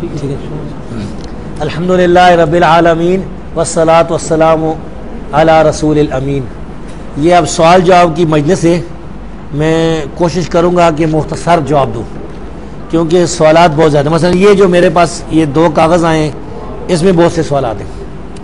الحمدللہ رب العالمین والصلاۃ والسلام علی رسول الامین. یہ اب سوال جواب کی مجلس ہے. میں کوشش کروں گا کہ مختصر جواب دوں کیونکہ سوالات بہت زیادہ. مثلا یہ جو میرے پاس یہ 2 کاغذ آئے ہیں اس میں بہت سے سوالات ہیں.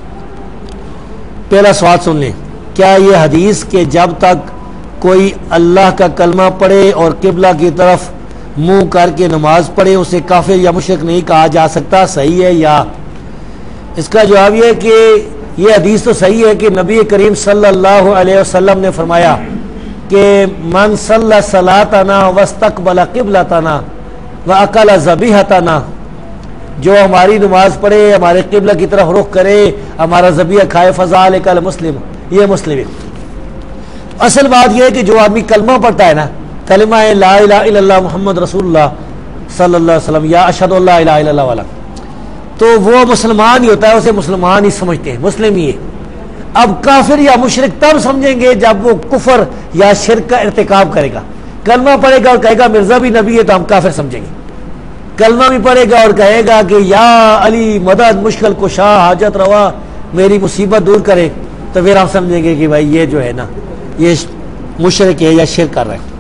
پہلا سوال سن لیں. کیا یہ حدیث کہ جب تک کوئی اللہ کا کلمہ پڑھے اور قبلہ کی طرف منہ کر کے نماز پڑھے اسے کافر یا مشرک نہیں کہا جا سکتا، صحیح ہے یا؟ اس کا جواب یہ ہے کہ یہ حدیث تو صحیح ہے کہ نبی کریم صلی اللہ علیہ وسلم نے فرمایا کہ من صلی صلاتنا واستقبل قبلتنا واکل ذبیحتنا، جو ہماری نماز پڑھے ہمارے قبلہ کی طرف رخ کرے ہمارا ذبیحہ کھائے فذلک المسلم، یہ مسلم ہے. اصل بات یہ ہے کہ جو آدمی کلمہ پڑھتا ہے نا، کلمہ لا الہ الا اللہ محمد رسول اللہ صلی اللہ علیہ وسلم یا اشہد ان لا الہ الا اللہ والا، تو وہ مسلمان ہی ہوتا ہے، اسے مسلمان ہی سمجھتے ہیں، مسلم ہی ہے. اب کافر یا مشرک تب سمجھیں گے جب وہ کفر یا شرک کا ارتکاب کرے گا. کلمہ پڑھے گا اور کہے گا مرزا بھی نبی ہے تو ہم کافر سمجھیں گے. کلمہ بھی پڑھے گا اور کہے گا کہ یا علی مدد مشکل کشا حاجت روا میری مصیبت دور کرے، تو پھر ہم سمجھیں گے کہ بھائی یہ جو ہے نا یہ مشرک ہے یا شرک کر رہا ہے.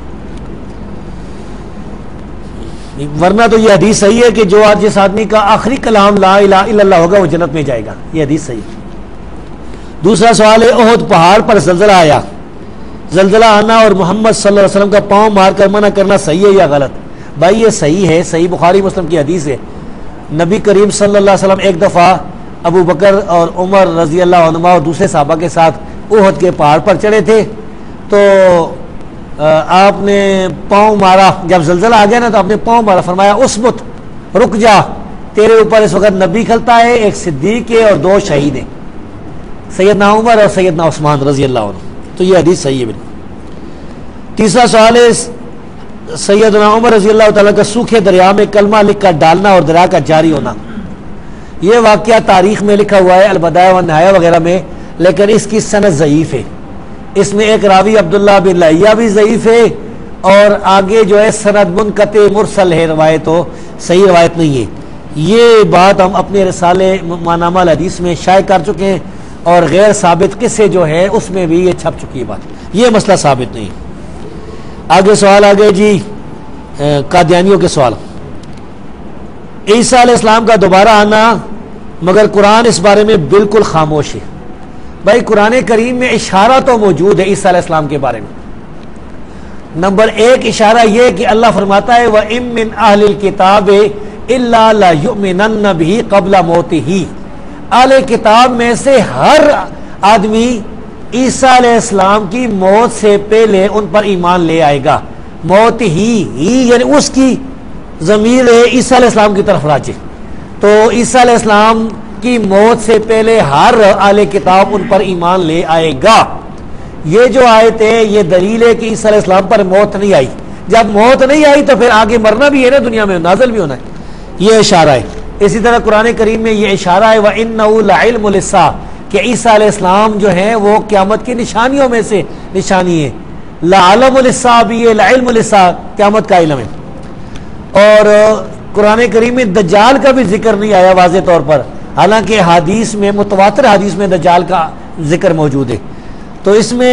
ورنہ تو یہ حدیث صحیح ہے کہ جو آج جس آدمی کا آخری کلام لا الہ الا اللہ ہوگا وہ جنت میں جائے گا. یہ حدیث صحیح ہے. دوسرا سوال ہے احد پہاڑ پر زلزلہ آیا، زلزلہ آنا اور محمد صلی اللہ علیہ وسلم کا پاؤں مار کر منع کرنا صحیح ہے یا غلط؟ بھائی یہ صحیح ہے، صحیح بخاری مسلم کی حدیث ہے. نبی کریم صلی اللہ علیہ وسلم ایک دفعہ ابو بکر اور عمر رضی اللہ عنہما اور دوسرے صحابہ کے ساتھ احد کے پہاڑ پر چڑھے تھے، تو آپ نے پاؤں مارا. جب زلزلہ آ گیا نا تو آپ نے پاؤں مارا، فرمایا اسبت، رک جا، تیرے اوپر اس وقت نبی کھلتا ہے، ایک صدیق ہے اور 2 شہید ہیں، سیدنا عمر اور سیدنا عثمان رضی اللہ عنہ. تو یہ حدیث صحیح ہے بالکل. تیسرا سوال ہے سیدنا عمر رضی اللہ تعالیٰ کا سوکھے دریا میں کلمہ لکھ کر ڈالنا اور دریا کا جاری ہونا. یہ واقعہ تاریخ میں لکھا ہوا ہے البدایہ والنہایہ وغیرہ میں، لیکن اس کی سند ضعیف ہے. اس میں ایک راوی عبداللہ بن لہیہ بھی ضعیف ہے اور آگے جو ہے سند منقطع مرسل ہے، روایت تو صحیح روایت نہیں ہے. یہ بات ہم اپنے رسالے مانامہ الحدیث میں شائع کر چکے ہیں اور غیر ثابت قصے جو ہے اس میں بھی یہ چھپ چکی ہے بات. یہ مسئلہ ثابت نہیں. آگے سوال آگے جی قادیانیوں کے سوال. عیسیٰ علیہ السلام کا دوبارہ آنا مگر قرآن اس بارے میں بالکل خاموش ہے. بھائی قرآن کریم میں اشارہ تو موجود ہے عیسیٰ علیہ السلام کے بارے میں. نمبر 1 اشارہ یہ کہ اللہ فرماتا ہے وَإِن مِّنْ أَهْلِ الْكِتَابِ إِلَّا لَيُؤْمِنَنَّ بِهِ قَبْلَ مَوْتِهِ. اہل کتاب میں سے ہر آدمی عیسیٰ علیہ السلام کی موت سے پہلے ان پر ایمان لے آئے گا. موت ہی یعنی اس کی ضمیر عیسیٰ علیہ السلام کی طرف راجع. تو عیسیٰ علیہ السلام کی موت سے پہلے ہر اہل کتاب ان پر ایمان لے آئے گا. یہ جو آیت ہے یہ دلیل ہے کہ عیسیٰ علیہ السلام پر موت نہیں آئی. جب موت نہیں آئی تو پھر آگے مرنا بھی ہے نا، دنیا میں نازل بھی ہونا ہے. یہ اشارہ ہے. اسی طرح قرآن کریم میں یہ اشارہ ہے وَإِنَّهُ لَعِلْمُ لِلسَّاعَةِ کہ عیسیٰ علیہ السلام جو ہیں وہ قیامت کی نشانیوں میں سے نشانی ہے. لَعَلَمُ لِلسَّاعَةِ بھی ہے، لَعِلْمُ لِلسَّاعَةِ قیامت کا علم ہے. اور قرآن کریم میں دجال کا بھی ذکر نہیں آیا واضح طور پر، حالانکہ حدیث میں متواتر حدیث میں دجال کا ذکر موجود ہے. تو اس میں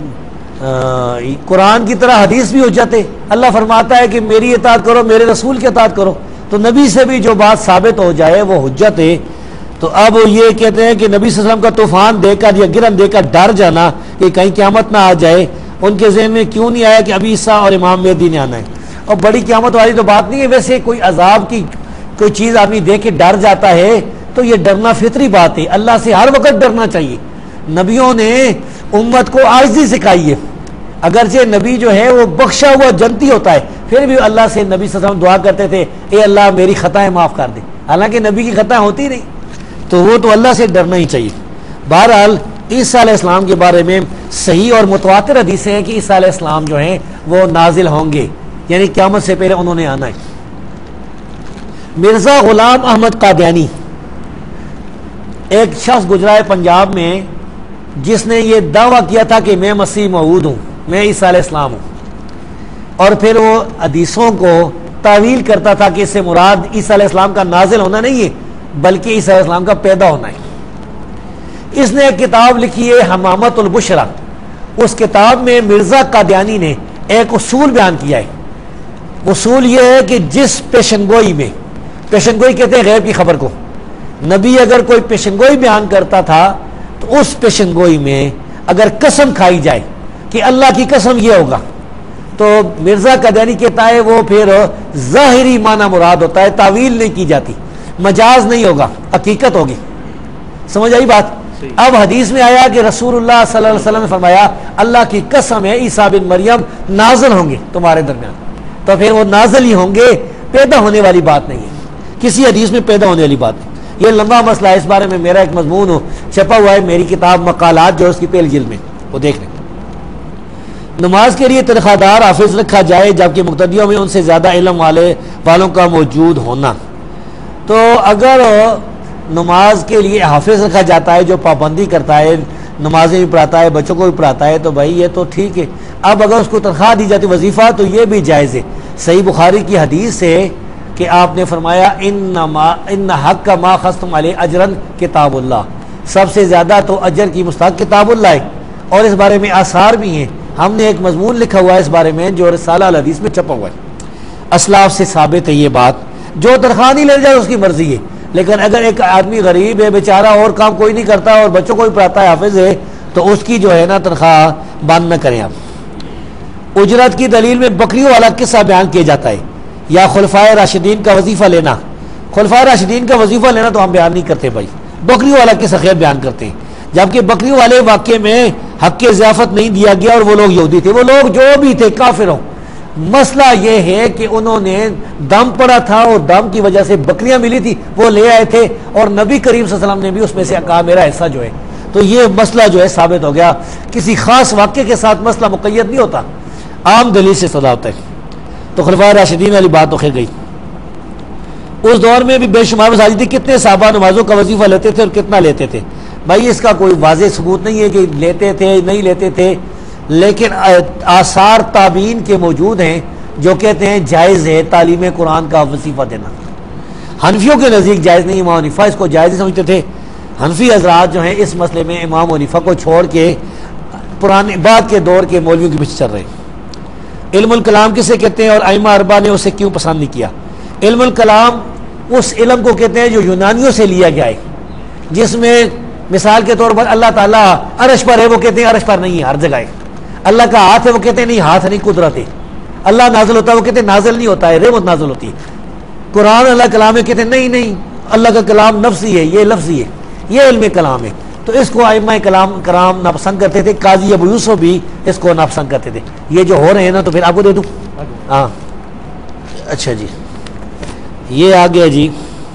قرآن کی طرح حدیث بھی حجت ہے. اللہ فرماتا ہے کہ میری اطاعت کرو، میرے رسول کی اطاعت کرو. تو نبی سے بھی جو بات ثابت ہو جائے وہ حجت ہے. تو اب یہ کہتے ہیں کہ نبی صلی اللہ علیہ وسلم کا طوفان دے کر یا گرن دے کر ڈر جانا کہ کہیں قیامت نہ آ جائے، ان کے ذہن میں کیوں نہیں آیا کہ ابھی عیسیٰ اور امام مہدی نے آنا ہے؟ اور بڑی قیامت والی تو بات نہیں ہے. ویسے کوئی عذاب کی کوئی چیز آدمی دیکھ کے ڈر جاتا ہے تو یہ ڈرنا فطری بات ہے. اللہ سے ہر وقت ڈرنا چاہیے. نبیوں نے امت کو عاجزی سکھائی ہے. اگرچہ نبی جو ہے وہ بخشا ہوا جنتی ہوتا ہے، پھر بھی اللہ سے نبی صلی اللہ علیہ وسلم دعا کرتے تھے اے اللہ میری خطائیں معاف کر دے. حالانکہ نبی کی خطائیں ہوتی نہیں، تو وہ تو اللہ سے ڈرنا ہی چاہیے. بہرحال عیسیٰ علیہ السلام کے بارے میں صحیح اور متواتر حدیثیں ہیں کہ عیسیٰ علیہ السلام جو ہیں وہ نازل ہوں گے، یعنی قیامت سے پہلے انہوں نے آنا ہے. مرزا غلام احمد قادیانی ایک شخص گزرا ہے پنجاب میں جس نے یہ دعویٰ کیا تھا کہ میں مسیح موعود ہوں، میں عیسیٰ علیہ السلام ہوں، اور پھر وہ حدیثوں کو تعویل کرتا تھا کہ اس سے مراد عیسیٰ علیہ السلام کا نازل ہونا نہیں ہے بلکہ عیسیٰ علیہ السلام کا پیدا ہونا ہے۔ اس نے ایک کتاب لکھی ہے حمامت البشرا، اس کتاب میں مرزا قادیانی نے ایک اصول بیان کیا ہے۔ اصول یہ ہے کہ جس پیشنگوئی میں، پیشنگوئی کہتے ہیں غیب کی خبر کو، نبی اگر کوئی پیشنگوئی بیان کرتا تھا تو اس پیشنگوئی میں اگر قسم کھائی جائے کہ اللہ کی قسم یہ ہوگا تو مرزا قادیانی کہتا ہے وہ پھر ظاہری معنی مراد ہوتا ہے، تعویل نہیں کی جاتی، مجاز نہیں ہوگا، حقیقت ہوگی۔ سمجھ آئی بات؟ اب حدیث میں آیا کہ رسول اللہ صلی اللہ علیہ وسلم نے فرمایا اللہ کی قسم ہے عیسیٰ بن مریم نازل ہوں گے تمہارے درمیان، تو پھر وہ نازل ہی ہوں گے، پیدا ہونے والی بات نہیں ہے، کسی حدیث میں پیدا ہونے والی بات نہیں۔ یہ لمبا مسئلہ ہے، اس بارے میں میرا ایک مضمون چھپا ہوا ہے میری کتاب مقالات جو اس کی پہلی جلد میں، وہ دیکھ لیں۔ نماز کے لیے تنخواہ دار حافظ رکھا جائے جبکہ مقتدیوں میں ان سے زیادہ علم والوں کا موجود ہونا، تو اگر نماز کے لیے حافظ رکھا جاتا ہے جو پابندی کرتا ہے، نمازیں بھی پڑھاتا ہے، بچوں کو بھی پڑھاتا ہے، تو بھائی یہ تو ٹھیک ہے۔ اب اگر اس کو تنخواہ دی جاتی وظیفہ تو یہ بھی جائز ہے۔ صحیح بخاری کی حدیث ہے کہ آپ نے فرمایا ان حق کا ما خستم علیہ اجرن کتاب اللہ، سب سے زیادہ تو اجر کی مستحق کتاب اللہ ہے، اور اس بارے میں آثار بھی ہیں۔ ہم نے ایک مضمون لکھا ہوا ہے اس بارے میں جو رسالہ الحدیث میں چھپا ہوا ہے، اسلاف سے ثابت ہے یہ بات۔ جو تنخواہ نہیں لے جائے اس کی مرضی ہے، لیکن اگر ایک آدمی غریب ہے بیچارہ اور کام کوئی نہیں کرتا اور بچوں کو بھی پڑھاتا ہے، حافظ ہے، تو اس کی جو ہے نا تنخواہ بند نہ کریں آپ۔ اجرت کی دلیل میں بکریوں والا قصہ بیان کیا جاتا ہے، یا خلفائے راشدین کا وظیفہ لینا۔ خلفائے راشدین کا وظیفہ لینا تو ہم بیان نہیں کرتے بھائی، بکریوں والا قصہ خیر بیان کرتے ہیں، جبکہ بکریوں والے واقعے میں حق ضیافت نہیں دیا گیا اور وہ لوگ یہودی تھے، وہ لوگ جو بھی تھے کافر ہوں۔ مسئلہ یہ ہے کہ انہوں نے دم پڑا تھا اور دم کی وجہ سے بکریاں ملی تھی، وہ لے آئے تھے، اور نبی کریم صلی اللہ علیہ وسلم نے بھی اس میں سے کہا میرا حصہ جو ہے، تو یہ مسئلہ جو ہے ثابت ہو گیا۔ کسی خاص واقعے کے ساتھ مسئلہ مقید نہیں ہوتا، عام دلیل سے صدا ہوتا ہے۔ تو خلفائے راشدین والی بات تو خیر گئی۔ اس دور میں بھی بے شمار مساجد تھی، کتنے صحابہ نمازوں کا وظیفہ لیتے تھے اور کتنا لیتے تھے، بھائی اس کا کوئی واضح ثبوت نہیں ہے کہ لیتے تھے نہیں لیتے تھے، لیکن آثار تابعین کے موجود ہیں جو کہتے ہیں جائز ہے تعلیم قرآن کا وظیفہ دینا۔ حنفیوں کے نزدیک جائز نہیں، امام حنیفہ اس کو جائز سمجھتے تھے۔ حنفی حضرات جو ہیں اس مسئلے میں امام حنیفہ کو چھوڑ کے پرانے بعد کے دور کے مولویوں کے پیچھے چل رہے ہیں۔ علم الکلام کسے کہتے ہیں اور ائمہ اربعہ نے اسے کیوں پسند نہیں کیا؟ علم الکلام اس علم کو کہتے ہیں جو یونانیوں سے لیا گیا ہے، جس میں مثال کے طور پر اللہ تعالیٰ عرش پر ہے، وہ کہتے ہیں عرش پر نہیں ہے، ہر جگہ ہے۔ اللہ کا ہاتھ ہے، وہ کہتے ہیں نہیں ہاتھ نہیں، قدرت ہے۔ اللہ نازل ہوتا ہے، وہ کہتے ہیں نازل نہیں ہوتا ہے، رحمت نازل ہوتی ہے۔ قرآن اللہ کلام ہے، کہتے ہیں نہیں نہیں اللہ کا کلام نفسی ہے، یہ لفظی ہے، یہ علم کلام ہے۔ تو اس کو ائمہ کرام ناپسند کرتے تھے، قاضی ابو یوسف بھی اس کو ناپسند کرتے تھے۔ یہ جو ہو رہے ہیں نا تو پھر آپ کو دے دوں؟ ہاں اچھا جی، یہ آ گیا جی۔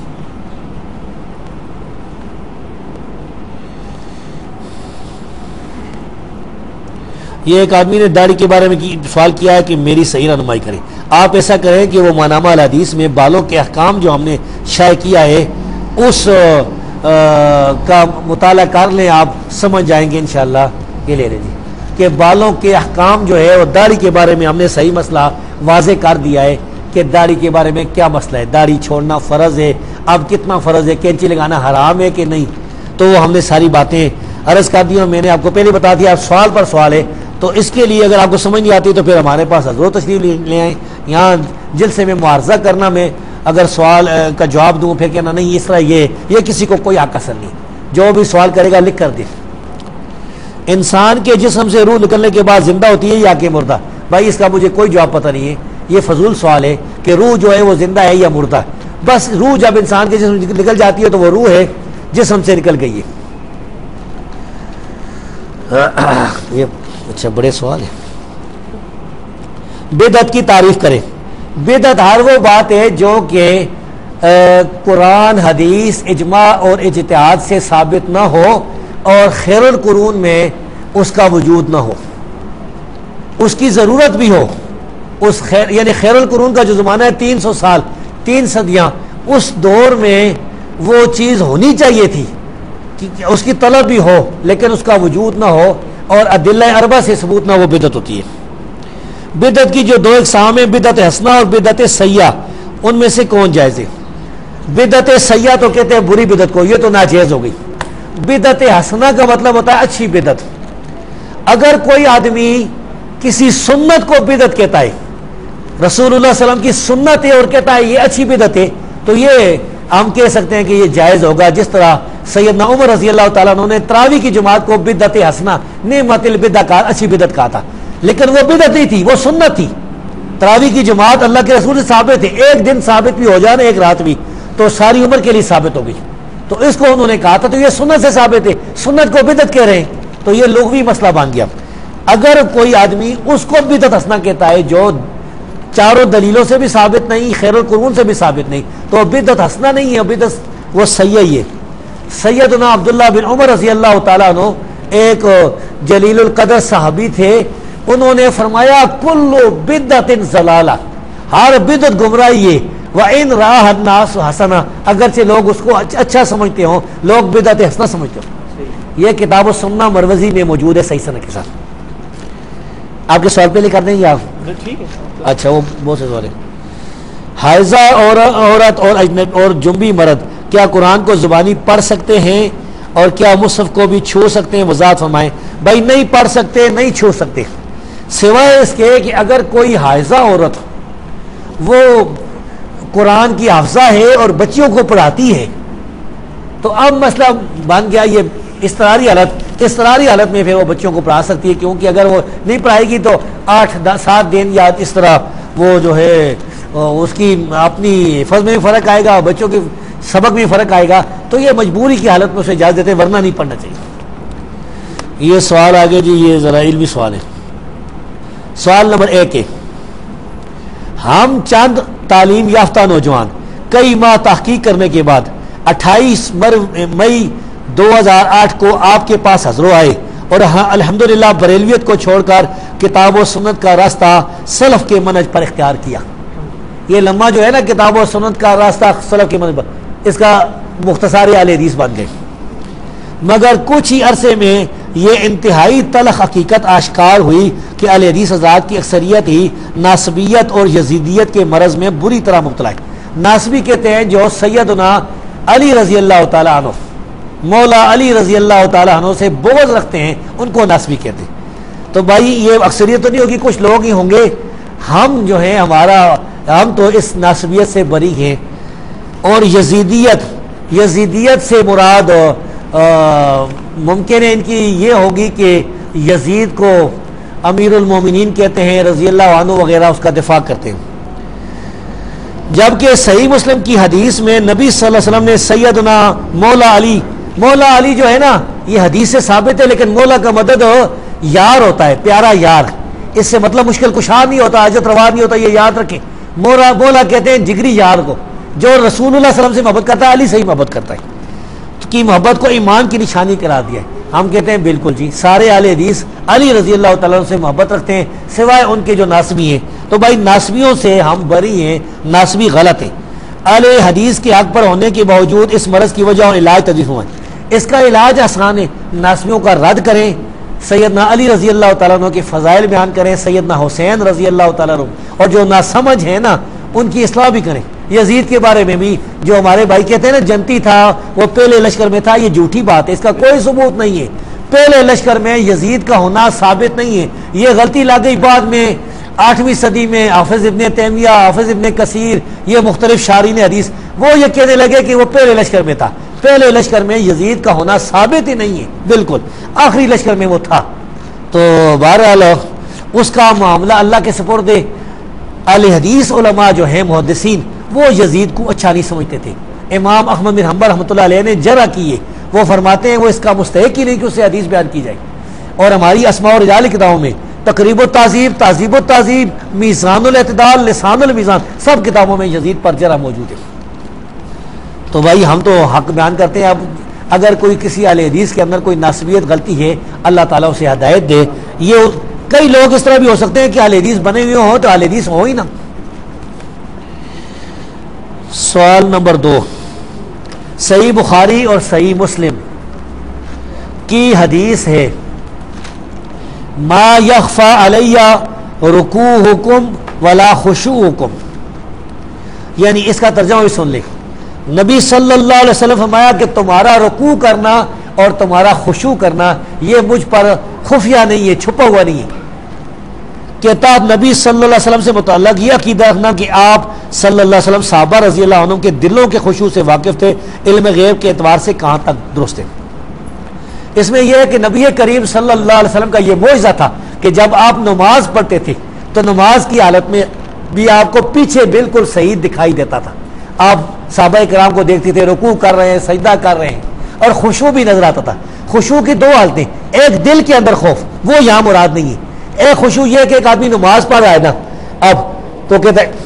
یہ ایک آدمی نے داڑھی کے بارے میں سوال کیا ہے کہ میری صحیح رہنمائی کریں۔ آپ ایسا کریں کہ وہ مانامہ الحدیث میں بالوں کے احکام جو ہم نے شائع کیا ہے اس کا مطالعہ کر لیں، آپ سمجھ جائیں گے انشاءاللہ۔ یہ لے لیں جی کہ بالوں کے احکام جو ہے اور داڑھی کے بارے میں ہم نے صحیح مسئلہ واضح کر دیا ہے کہ داڑھی کے بارے میں کیا مسئلہ ہے، داڑھی چھوڑنا فرض ہے، اب کتنا فرض ہے، کینچی لگانا حرام ہے کہ نہیں، تو وہ ہم نے ساری باتیں عرض کر دی اور میں نے آپ کو پہلے بتا دیا۔ آپ سوال پر سوال ہے، تو اس کے لیے اگر آپ کو سمجھ نہیں آتی تو پھر ہمارے پاس حضور تشریف لے آئیں، یہاں جلسے میں معارضہ کرنا، میں اگر سوال کا جواب دوں پھر کہنا نہیں اس طرح یہ کسی کو کوئی حق اثر نہیں، جو بھی سوال کرے گا لکھ کر دے۔ انسان کے جسم سے روح نکلنے کے بعد زندہ ہوتی ہے یا کہ مردہ؟ بھائی اس کا مجھے کوئی جواب پتہ نہیں ہے، یہ فضول سوال ہے کہ روح جو ہے وہ زندہ ہے یا مردہ۔ بس روح جب انسان کے جسم سے نکل جاتی ہے تو وہ روح ہے، جسم سے نکل گئی ہے۔ یہ اچھا بڑے سوال ہے۔ بدعت کی تعریف کریں۔ بدعت ہر وہ بات ہے جو کہ قرآن حدیث اجماع اور اجتہاد سے ثابت نہ ہو اور خیر القرون میں اس کا وجود نہ ہو، اس کی ضرورت بھی ہو، اس یعنی خیر القرون کا جو زمانہ ہے 300 سال 3 صدیاں، اس دور میں وہ چیز ہونی چاہیے تھی، اس کی طلب بھی ہو لیکن اس کا وجود نہ ہو اور ادلہ اربع سے ثبوت نہ، وہ بدعت ہوتی ہے۔ بدعت کی جو دو اقسام ہیں، بدعت حسنہ اور بدعت سیئہ، ان میں سے کون جائز ہے؟ بدعت سیئہ تو کہتے ہیں بری بدعت کو، یہ تو ناجائز ہو گئی۔ بدعت حسنہ کا مطلب ہوتا ہے اچھی بدعت۔ اگر کوئی آدمی کسی سنت کو بدعت کہتا ہے، رسول اللہ صلی اللہ علیہ وسلم کی سنت ہے اور کہتا ہے یہ اچھی بدعت ہے، تو یہ ہم کہہ سکتے ہیں کہ یہ جائز ہوگا۔ جس طرح سیدنا عمر رضی اللہ تعالیٰ عنہ نے تراویح کی جماعت کو بدعت حسنہ، نعمت البدع کہا، اچھی بدعت کہا تھا، لیکن وہ بدعت نہیں تھی، وہ سنت تھی۔ تراویح کی جماعت اللہ کے رسول سے ثابت ہے، ایک دن ثابت بھی ہو جائے نا، ایک رات بھی، تو ساری عمر کے لیے ثابت ہو گئی، تو اس کو انہوں نے کہا تھا، تو یہ سنت سے ثابت ہے، سنت کو بدعت کہہ رہے ہیں، تو یہ لغوی مسئلہ بن گیا۔ اگر کوئی آدمی اس کو بدعت حسنہ کہتا ہے جو چاروں دلیلوں سے بھی ثابت نہیں، خیر القرون سے بھی ثابت نہیں، تو بدعت حسنہ نہیں ہے، بدعت وہ سیئہ ہی ہے۔ سیدنا عبداللہ بن عمر رضی اللہ تعالیٰ عنہ ایک جلیل القدر صحابی تھے، انہوں نے فرمایا کل بدعت ضلالہ، ہر بدعت گمراہی ہے، وَإِنْ رَاهَا النَّاسُ حَسَنًا، اگرچہ لوگ اس کو اچھا سمجھتے ہوں، لوگ بدعت حسنہ سمجھتے ہوں۔ یہ کتاب السنہ مروزی میں موجود ہے صحیح سند کے ساتھ۔ آپ کے سوال پہلے کر دیں گے آپ؟ ٹھیک ہے۔ اچھا، وہ بہت سے سوال ہیں۔ حائضہ عورت اور جنبی مرد کیا قرآن کو زبانی پڑھ سکتے ہیں اور کیا مصحف کو بھی چھو سکتے ہیں؟ وضاحت فرمائیں۔ بھائی نہیں پڑھ سکتے، نہیں چھو سکتے، سوائے اس کے کہ اگر کوئی حائضہ عورت وہ قرآن کی حافظہ ہے اور بچیوں کو پڑھاتی ہے، تو اب مسئلہ بن گیا یہ اضطراری حالت میں پھر وہ بچوں کو پڑھا سکتی ہے، کیونکہ اگر وہ نہیں پڑھائے گی تو 8-7 دن یا اس طرح وہ جو ہے اس کی اپنی حفظ میں بھی فرق آئے گا، بچوں کے سبق میں فرق آئے گا، تو یہ مجبوری کی حالت میں اسے اجازت دیتے ہیں، ورنہ نہیں پڑھنا چاہیے۔ یہ سوال آگے جی، یہ ذرا علمی سوال ہے۔ سوال نمبر 1 ہے، ہم چند تعلیم یافتہ نوجوان کئی ماہ تحقیق کرنے کے بعد 28 مئی 2008 کو آپ کے پاس حضور آئے اور الحمدللہ بریلویت کو چھوڑ کر کتاب و سنت کا راستہ سلف کے منہج پر اختیار کیا۔ یہ لمحہ جو ہے نا، کتاب و سنت کا راستہ سلف کے منہج پر، اس کا مختصر اہل حدیث بن گئے، مگر کچھ ہی عرصے میں یہ انتہائی تلخ حقیقت آشکار ہوئی کہ اہل حدیث حضرات کی اکثریت ہی ناسبیت اور یزیدیت کے مرض میں بری طرح مبتلا ہے۔ ناسبی کہتے ہیں جو سیدنا علی رضی اللہ تعالیٰ عنہ، مولا علی رضی اللہ تعالیٰ عنہ سے بغض رکھتے ہیں، ان کو ناسبی کہتے ہیں۔ تو بھائی یہ اکثریت تو نہیں ہوگی، کچھ لوگ ہی ہوں گے، ہم جو ہیں ہم تو اس ناسبیت سے بری ہیں۔ اور یزیدیت سے مراد ممکن ہے ان کی یہ ہوگی کہ یزید کو امیر المومنین کہتے ہیں رضی اللہ عنہ وغیرہ، اس کا دفاع کرتے ہیں، جبکہ صحیح مسلم کی حدیث میں نبی صلی اللہ علیہ وسلم نے سیدنا مولا علی جو ہے نا، یہ حدیث سے ثابت ہے، لیکن مولا کا مدد یار ہوتا ہے، پیارا یار، اس سے مطلب مشکل کشا نہیں ہوتا، حاجت روا نہیں ہوتا، یہ یاد رکھیں۔ مولا کہتے ہیں جگری یار کو، جو رسول اللہ صلی اللہ علیہ وسلم سے محبت کرتا ہے، علی سے ہی محبت کرتا ہے، کی محبت کو ایمان کی نشانی قرار دیا ہے۔ ہم کہتے ہیں بالکل جی، سارے اہل حدیث علی رضی اللہ تعالیٰ سے محبت رکھتے ہیں، سوائے ان کے جو ناسبی ہیں۔ تو بھائی ناسبیوں سے ہم بری ہیں، ناسبی غلط ہیں۔ اہل حدیث کے حق پر ہونے کے باوجود اس مرض کی وجہ اور علاج تجویز ہوا ہے۔ اس کا علاج آسان ہے، ناسبیوں کا رد کریں، سیدنا علی رضی اللہ تعالیٰ عنہ کے فضائل بیان کریں، سیدنا حسین رضی اللہ تعالیٰ عنہ، اور جو ناسمجھ ہیں نا ان کی اصلاح بھی کریں۔ یزید کے بارے میں بھی جو ہمارے بھائی کہتے ہیں نا جنتی تھا، وہ پہلے لشکر میں تھا، یہ جھوٹی بات ہے، اس کا کوئی ثبوت نہیں ہے۔ پہلے لشکر میں یزید کا ہونا ثابت نہیں ہے، یہ غلطی لگ گئی بعد میں 8ویں صدی میں، حافظ ابن تیمیہ، حافظ ابن کثیر، یہ مختلف شارحین حدیث وہ یہ کہنے لگے کہ وہ پہلے لشکر میں تھا۔ پہلے لشکر میں یزید کا ہونا ثابت ہی نہیں ہے، بالکل آخری لشکر میں وہ تھا۔ تو بہرحال اس کا معاملہ اللہ کے سپرد ہے۔ اہل حدیث علماء جو ہیں محدثین، وہ یزید کو اچھا نہیں سمجھتے تھے۔ امام احمد بن حنبل رحمۃ اللہ علیہ نے جرح کی ہے، وہ فرماتے ہیں وہ اس کا مستحق ہی نہیں کہ اسے حدیث بیان کی جائے۔ اور ہماری اسماء و رجال کتابوں میں تقریب التہذیب، تہذیب التہذیب، میزان الاعتدال، لسان المیزان، سب کتابوں میں یزید پر جرح موجود ہے۔ تو بھائی ہم تو حق بیان کرتے ہیں۔ اب اگر کوئی کسی اہل حدیث کے اندر کوئی ناسبیت غلطی ہے، اللہ تعالیٰ اسے ہدایت دے۔ یہ کئی لوگ اس طرح بھی ہو سکتے ہیں کہ اہل حدیث بنے ہوئے ہوں تو اہل حدیث ہو ہی نا۔ سوال نمبر 2، صحیح بخاری اور صحیح مسلم کی حدیث ہے، ما یخفى علیہ رکوعکم ولا خشوعکم، یعنی اس کا ترجمہ بھی سن لیں. نبی صلی اللہ علیہ وسلم فرمایا کہ تمہارا رکوع کرنا اور تمہارا خشوع کرنا یہ مجھ پر خفیہ نہیں ہے، چھپا ہوا نہیں ہے. کہتا آپ نبی صلی اللہ علیہ وسلم سے متعلق یہ عقیدہ رکھنا کہ آپ صلی اللہ علیہ وسلم صحابہ رضی اللہ عنہ کے دلوں کے خشوع سے واقف تھے، علم غیب کے اعتبار سے کہاں تک درست ہے. اس میں یہ ہے کہ نبی کریم صلی اللہ علیہ وسلم کا یہ معجزہ تھا کہ جب آپ نماز پڑھتے تھے تو نماز کی حالت میں بھی آپ کو پیچھے بالکل صحیح دکھائی دیتا تھا. آپ صحابہ کرام کو دیکھتے تھے رکوع کر رہے ہیں، سجدہ کر رہے ہیں، اور خشوع بھی نظر آتا تھا. خشوع کی دو حالتیں، ایک دل کے اندر خوف، وہ یہاں مراد نہیں ہے. ایک خشوع یہ کہ ایک آدمی نماز پڑھ رہا ہے نا اب تو کہتا ہے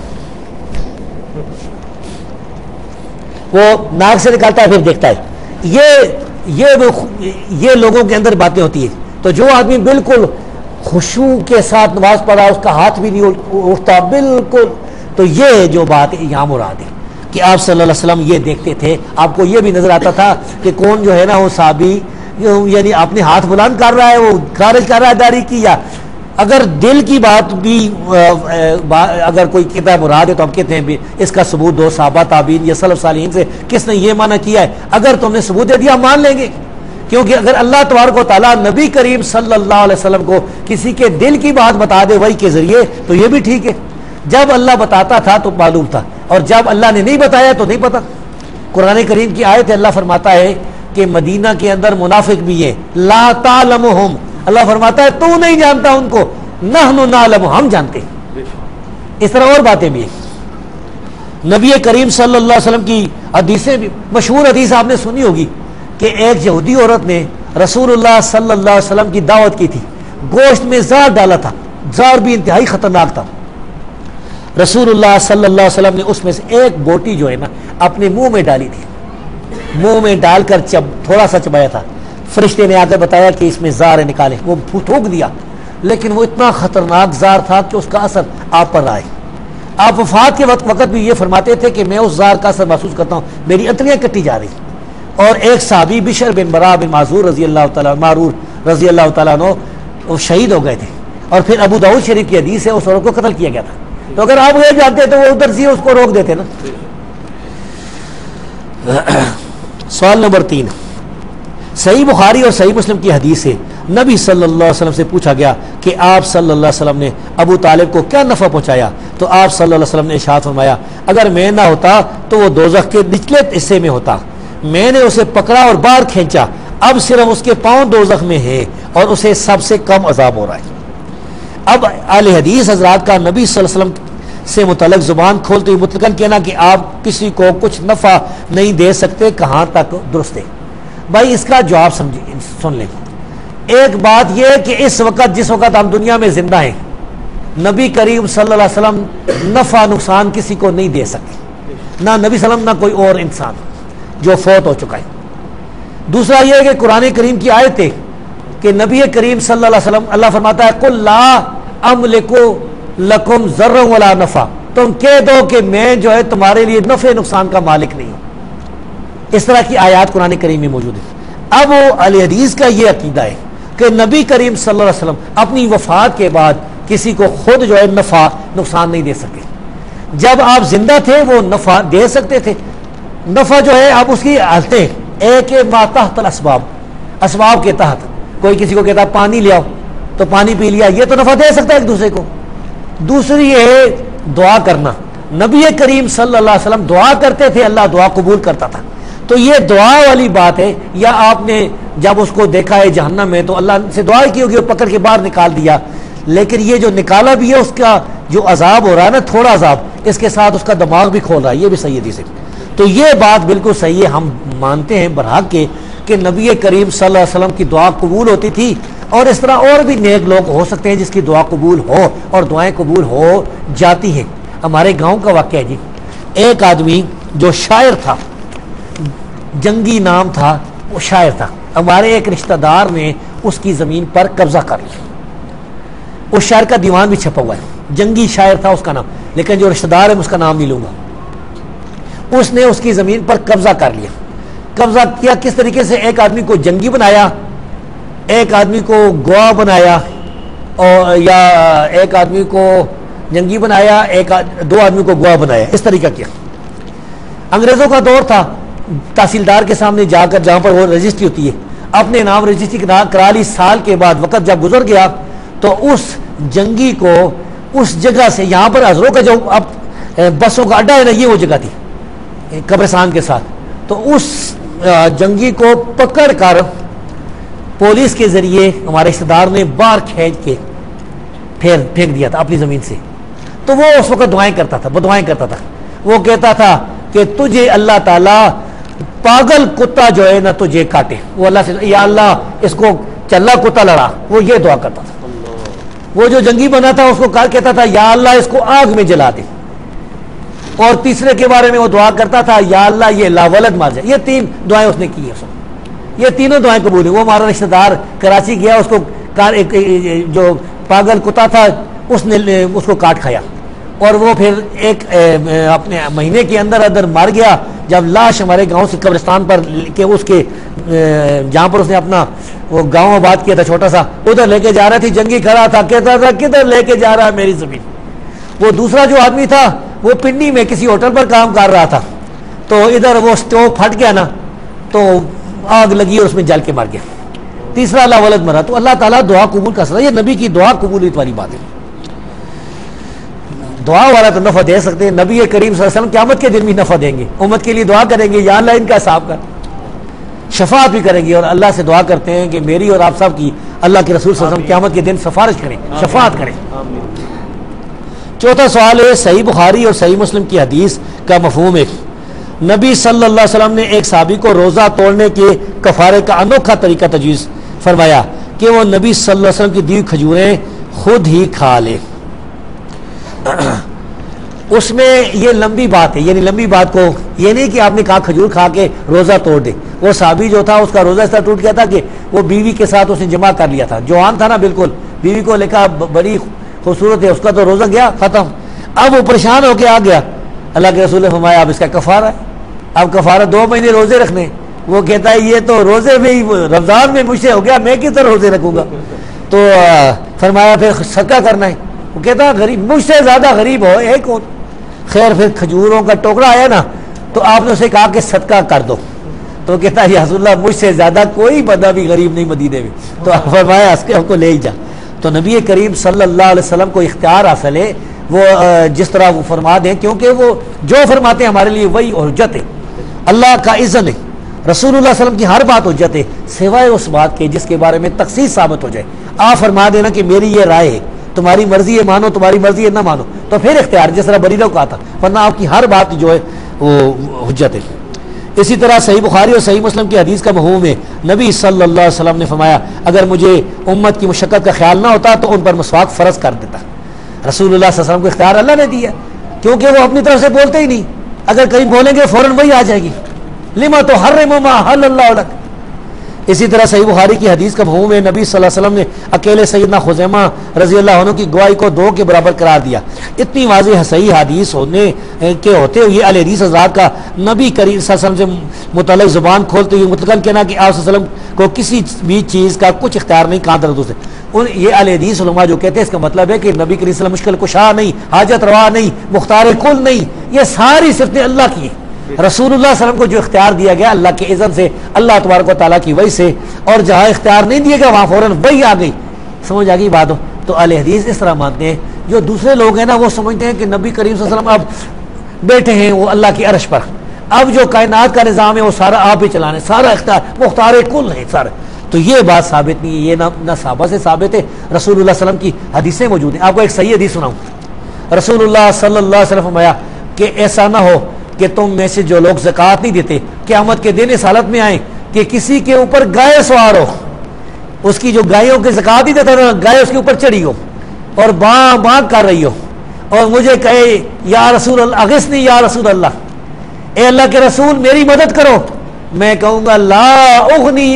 وہ ناک سے نکالتا ہے پھر دیکھتا ہے، یہ لوگوں کے اندر باتیں ہوتی ہیں. تو جو آدمی بالکل خشوع کے ساتھ نماز پڑھ رہا ہے، اس کا ہاتھ بھی نہیں اٹھتا بالکل، تو یہ جو بات ہے یہاں مراد ہے کہ آپ صلی اللہ علیہ وسلم یہ دیکھتے تھے. آپ کو یہ بھی نظر آتا تھا کہ کون جو ہے نا وہ صحابی یعنی اپنے ہاتھ بلند کر رہا ہے، وہ خارج کر رہا ہے داڑھی کی، یا اگر دل کی بات بھی اگر کوئی کتاب مراد ہے تو ہم کہتے ہیں اس کا ثبوت دو صحابہ تابعین یا سلف صالحین سے کس نے یہ معنی کیا ہے. اگر تم نے ثبوت دے دیا مان لیں گے، کیونکہ اگر اللہ تبارک و تعالیٰ نبی کریم صلی اللہ علیہ وسلم کو کسی کے دل کی بات بتا دے وحی کے ذریعے تو یہ بھی ٹھیک ہے. جب اللہ بتاتا تھا تو معلوم تھا، اور جب اللہ نے نہیں بتایا تو نہیں پتا. قرآن کریم کی آیت اللہ فرماتا ہے کہ مدینہ کے اندر منافق بھی ہیں، لا تعلمہم، اللہ فرماتا ہے تو نہیں جانتا ان کو، نحن نعلم، ہم جانتے ہیں. اس طرح اور باتیں بھی ہیں. نبی کریم صلی اللہ علیہ وسلم کی حدیثیں بھی، مشہور حدیث آپ نے سنی ہوگی کہ ایک یہودی عورت نے رسول اللہ صلی اللہ علیہ وسلم کی دعوت کی تھی، گوشت میں زہر ڈالا تھا، زہر بھی انتہائی خطرناک تھا. رسول اللہ صلی اللہ علیہ وسلم نے اس میں سے ایک بوٹی جو ہے نا اپنے منہ میں ڈالی تھی، منہ میں ڈال کر تھوڑا سا چبایا تھا. فرشتے نے آ کر بتایا کہ اس میں زہر نکالے، وہ تھوک دیا، لیکن وہ اتنا خطرناک زہر تھا کہ اس کا اثر آپ پر آئے. آپ وفات کے وقت بھی یہ فرماتے تھے کہ میں اس زہر کا اثر محسوس کرتا ہوں، میری انتڑیاں کٹی جا رہی. اور ایک صحابی بشر بن برا بن معذور رضی اللہ تعالیٰ عنہ وہ شہید ہو گئے تھے، اور پھر ابو داؤد شریف کی حدیث ہے اس عورت کو قتل کیا گیا تھا. تو اگر آپ یہ جانتے تو وہ ادھر سے اس کو روک دیتے نا. سوال نمبر 3، صحیح بخاری اور صحیح مسلم کی حدیث ہے، نبی صلی اللہ علیہ وسلم سے پوچھا گیا کہ آپ صلی اللہ علیہ وسلم نے ابو طالب کو کیا نفع پہنچایا، تو آپ صلی اللہ علیہ وسلم نے ارشاد فرمایا اگر میں نہ ہوتا تو وہ دوزخ کے نچلے حصے میں ہوتا، میں نے اسے پکڑا اور باہر کھینچا، اب صرف اس کے پاؤں دوزخ میں ہیں اور اسے سب سے کم عذاب ہو رہا ہے. اب اہل حدیث حضرات کا نبی صلی اللہ علیہ وسلم سے متعلق زبان کھولتے ہوئے مطلقاً کہنا کہ آپ کسی کو کچھ نفع نہیں دے سکتے کہاں تک درست ہے؟ بھائی اس کا جواب سن لیں. ایک بات یہ ہے کہ اس وقت جس وقت ہم دنیا میں زندہ ہیں نبی کریم صلی اللہ علیہ وسلم نفع نقصان کسی کو نہیں دے سکتے، نہ نبی صلی اللہ علیہ وسلم نہ کوئی اور انسان جو فوت ہو چکا ہے. دوسرا یہ ہے کہ قرآن کریم کی آیت ہے کہ نبی کریم صلی اللہ علیہ وسلم اللہ فرماتا ہے قل لا املک لکم ضرا ولا نفع، تم کہہ دو کہ میں جو ہے تمہارے لیے نفع نقصان کا مالک نہیں ہوں. اس طرح کی آیات قرآن کریم میں موجود ہے. اب اہل حدیث کا یہ عقیدہ ہے کہ نبی کریم صلی اللہ علیہ وسلم اپنی وفات کے بعد کسی کو خود جو ہے نفع نقصان نہیں دے سکتے. جب آپ زندہ تھے وہ نفع دے سکتے تھے. نفع جو ہے آپ اس کی حالتیں، ایک ما تحت الاسباب، اسباب کے تحت کوئی کسی کو کہتا پانی لے آؤ تو پانی پی لیا، یہ تو نفع دے سکتا ہے ایک دوسرے کو. دوسری یہ ہے دعا کرنا، نبی کریم صلی اللہ علیہ وسلم دعا کرتے تھے، اللہ دعا قبول کرتا تھا. تو یہ دعا والی بات ہے. یا آپ نے جب اس کو دیکھا ہے جہنم میں تو اللہ سے دعا کی ہوگی اور پکڑ کے باہر نکال دیا، لیکن یہ جو نکالا بھی ہے اس کا جو عذاب ہو رہا ہے نا تھوڑا عذاب، اس کے ساتھ اس کا دماغ بھی کھول رہا ہے، یہ بھی صحیح حدیث ہے. تو یہ بات بالکل صحیح ہے، ہم مانتے ہیں برحق کے کہ نبی کریم صلی اللہ علیہ وسلم کی دعا قبول ہوتی تھی، اور اس طرح اور بھی نیک لوگ ہو سکتے ہیں جس کی دعا قبول ہو اور دعائیں قبول ہو جاتی ہیں. ہمارے گاؤں کا واقعہ ہے جی، ایک آدمی جو شاعر تھا، جنگی نام تھا، وہ شاعر تھا. ہمارے ایک رشتہ دار نے اس کی زمین پر قبضہ کر لیا. اس شاعر کا دیوان بھی چھپا ہوا ہے، جنگی شاعر تھا اس کا نام، لیکن جو رشتہ دار ہے میں اس کا نام نہیں لوں گا. اس نے اس کی زمین پر قبضہ کر لیا. قبضہ کیا کس طریقے سے؟ ایک آدمی کو جنگی بنایا، ایک آدمی کو گواہ بنایا، اور یا ایک آدمی کو جنگی بنایا، دو آدمی کو گواہ بنایا، اس طریقہ کیا۔ انگریزوں کا دور تھا، تحصیلدار کے سامنے جا کر جہاں پر وہ رجسٹری ہوتی ہے اپنے نام رجسٹری کرا لی، سال کے بعد وقت جب گزر گیا تو اس جنگی کو اس جگہ سے، یہاں پر ہزروں کا جو اب بسوں کا اڈا ہے نا، یہ وہ جگہ تھی قبرستان کے ساتھ، تو اس جنگی کو پکڑ کر پولیس کے ذریعے ہمارے رشتہ دار نے باہر کھینچ کے پھینک دیا تھا اپنی زمین سے۔ تو وہ اس وقت دعائیں کرتا تھا، بدعائیں کرتا تھا، وہ کہتا تھا کہ تجھے اللہ تعالیٰ پاگل کتا جو ہے نا تجھے کاٹے، وہ اللہ سے یا اللہ اس کو چلا کتا لڑا، وہ یہ دعا کرتا تھا۔ وہ جو جنگی بنا تھا اس کو کہتا تھا یا اللہ اس کو آگ میں جلا دے، اور تیسرے کے بارے میں وہ دعا کرتا تھا یا اللہ یہ لاولد مار جائے۔ یہ 3 دعائیں اس نے کی ہیں، یہ تینوں دعائیں قبول ہیں۔ وہ ہمارا رشتہ دار کراچی گیا، اس کو جو پاگل کتا تھا اس نے اس کو کاٹ کھایا، اور وہ پھر ایک اپنے مہینے کے اندر مر گیا۔ جب لاش ہمارے گاؤں سے قبرستان پر کہ اس کے جہاں پر اس نے اپنا وہ گاؤں آباد کیا تھا چھوٹا سا، ادھر لے کے جا رہا تھی، جنگی کھڑا تھا، کہتا تھا کدھر لے کے جا رہا ہے میری زمین۔ وہ دوسرا جو آدمی تھا وہ پنڈی میں کسی ہوٹل پر کام کر رہا تھا، تو ادھر وہ اسٹوو پھٹ گیا نا، تو آگ لگی اور اس میں جل کے مر گیا۔ تیسرا اللہ ولد مرا۔ تو اللہ تعالیٰ دعا قبول کر سکتا ہے، یہ نبی کی دعا قبولیت والی بات ہے۔ دعا والا تو نفع دے سکتے ہیں، نبی کریم صلی اللہ علیہ وسلم قیامت کے دن بھی نفع دیں گے، امت کے لیے دعا کریں گے یا اللہ ان کا حساب کر، شفاعت بھی کریں گے، اور اللہ سے دعا کرتے ہیں کہ میری اور آپ سب کی اللہ کے رسول صلی اللہ علیہ وسلم قیامت کے دن سفارش کریں، شفاعت کریں۔ چوتھا سوال ہے، صحیح بخاری اور صحیح مسلم کی حدیث کا مفہوم ہے۔ نبی صلی اللہ علیہ وسلم نے ایک صحابی کو روزہ توڑنے کے کفارے کا انوکھا طریقہ تجویز فرمایا کہ وہ نبی صلی اللہ علیہ وسلم کی دی ہوئی کھجوریں خود ہی کھا لے۔ اس میں یہ لمبی بات ہے، یعنی لمبی بات کو یہ نہیں کہ آپ نے کہا کھجور کھا کے روزہ توڑ دے۔ وہ صحابی جو تھا اس کا روزہ اس طرح ٹوٹ گیا تھا کہ وہ بیوی کے ساتھ اس نے جمع کر لیا تھا، جوان تھا نا بالکل، بیوی کو لکھا بڑی خوبصورت ہے، اس کا تو روزہ گیا ختم۔ اب وہ پریشان ہو کے آ گیا، اللہ کے رسول نے فرمایا اب اس کا کفارہ ہے، اب کفارہ 2 مہینے روزے رکھنے۔ وہ کہتا ہے یہ تو روزے میں ہی رمضان میں مجھ سے ہو گیا، میں کس طرح روزے رکھوں گا؟ تو فرمایا پھر صدقہ کرنا ہے۔ وہ کہتا ہے غریب مجھ سے زیادہ غریب ہو ایک کون؟ خیر پھر کھجوروں کا ٹوکرا آیا نا، تو آپ نے اسے کہا کہ صدقہ کر دو، تو کہتا ہے یا رسول اللہ مجھ سے زیادہ کوئی بندہ بھی غریب نہیں مدینے میں، تو آپ فرمایا اس کے ہم کو لے ہی جا۔ تو نبی کریم صلی اللہ علیہ وسلم کو اختیار حاصل ہے، وہ جس طرح وہ فرما دیں، کیونکہ وہ جو فرماتے ہیں ہمارے لیے وہی حجت ہے، اللہ کا اذن ہے، رسول اللہ صلی اللہ علیہ وسلم کی ہر بات حجت ہے، سوائے اس بات کے جس کے بارے میں تخصیص ثابت ہو جائے۔ آپ فرما دینا کہ میری یہ رائے ہے، تمہاری مرضی ہے مانو، تمہاری مرضی ہے نہ مانو، تو پھر اختیار، جس طرح بریرہ کو کہا تھا، ورنہ آپ کی ہر بات جو ہے وہ حجت ہے۔ اسی طرح صحیح بخاری اور صحیح مسلم کی حدیث کا مفہوم ہے، نبی صلی اللہ علیہ وسلم نے فرمایا اگر مجھے امت کی مشقت کا خیال نہ ہوتا تو ان پر مسواک فرض کر دیتا۔ رسول اللہ صلی اللہ علیہ وسلم کو اختیار اللہ نے دیا، کیونکہ وہ اپنی طرف سے بولتے ہی نہیں، اگر کہیں بولیں گے فوراً وہی آ جائے گی، لما تحرم ما احل اللہ لک۔ اسی طرح صحیح بخاری کی حدیث کا مفہوم ہے، نبی صلی اللہ علیہ وسلم نے اکیلے سیدنا خزیمہ رضی اللہ عنہ کی گواہی کو 2 کے برابر قرار دیا۔ اتنی واضح صحیح حدیث ہونے کے ہوتے ہوئے اہل حدیث حضرات کا نبی کریم صلی اللہ علیہ وسلم سے متعلق زبان کھولتے ہوئے مطلقاً کہنا کہ آپ صلی اللہ علیہ وسلم کو کسی بھی چیز کا کچھ اختیار نہیں کہاں طرف سے، یہ اہل حدیث علماء جو کہتے ہیں اس کا مطلب ہے کہ نبی کریم صلی اللہ علیہ وسلم مشکل کشا نہیں، حاجت روا نہیں، مختار کل نہیں، یہ ساری صفتیں اللہ کی ہیں۔ رسول اللہ صلی اللہ علیہ وسلم کو جو اختیار دیا گیا اللہ کے اذن سے، اللہ تبارک و تعالیٰ کی وحی سے، اور جہاں اختیار نہیں دیا گیا وہاں فوراً وحی آ گئی۔ سمجھ آ گئی بات ہو؟ تو اہل حدیث اس طرح مانتے ہیں۔ جو دوسرے لوگ ہیں نا وہ سمجھتے ہیں کہ نبی کریم صلی اللہ علیہ وسلم اب بیٹھے ہیں وہ اللہ کی عرش پر، اب جو کائنات کا نظام ہے وہ سارا آپ ہی چلانے، سارا اختیار مختار کل ہے سارا۔ تو یہ بات ثابت نہیں ہے، یہ نہ صحابہ سے ثابت ہے، رسول اللہ صلی اللہ علیہ وسلم کی حدیثیں موجود ہیں۔ آپ کو ایک صحیح حدیث سناؤں، رسول اللہ صلی اللہ علیہ وسلم فرمایا کہ ایسا نہ ہو کہ تم میں سے جو لوگ زکوٰۃ نہیں دیتے قیامت کے دن اس حالت میں آئیں کہ کسی کے اوپر گائے سوار ہو، اس کی جو گایوں کی زکوٰۃ نہیں دیتا نا، گائے اس کے اوپر چڑھی ہو اور باں باں کر رہی ہو، اور مجھے کہے یا رسول اللہ اغثنی یا رسول اللہ، اے اللہ کے رسول میری مدد کرو، میں کہوں گا لا اغنی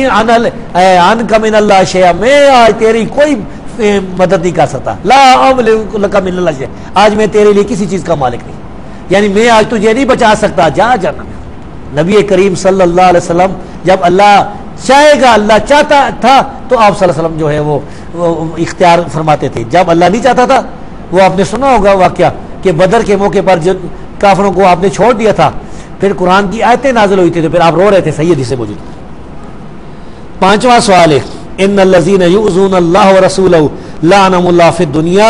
عنک من اللہ شیئا، میں آج تیری کوئی مدد نہیں کر سکتا، لا املک لک من اللہ شیئا، آج میں تیرے لیے کسی چیز کا مالک نہیں، یعنی میں آج تجھے نہیں بچا سکتا، جا جانا۔ نبی کریم صلی اللہ علیہ وسلم جب اللہ چاہے گا اللہ چاہتا تھا تو آپ صلی اللہ علیہ وسلم جو ہے وہ اختیار فرماتے تھے. جب اللہ نہیں چاہتا تھا، وہ آپ نے سنا ہوگا واقعہ کہ بدر کے موقع پر جو کافروں کو آپ نے چھوڑ دیا تھا، پھر قرآن کی آیتیں نازل ہوئی تھی تو پھر آپ رو رہے تھے. صحیح حدیث سے موجود. پانچواں سوال ہے ان الذین یؤذون اللہ ورسولہ لعنهم اللہ فی الدنیا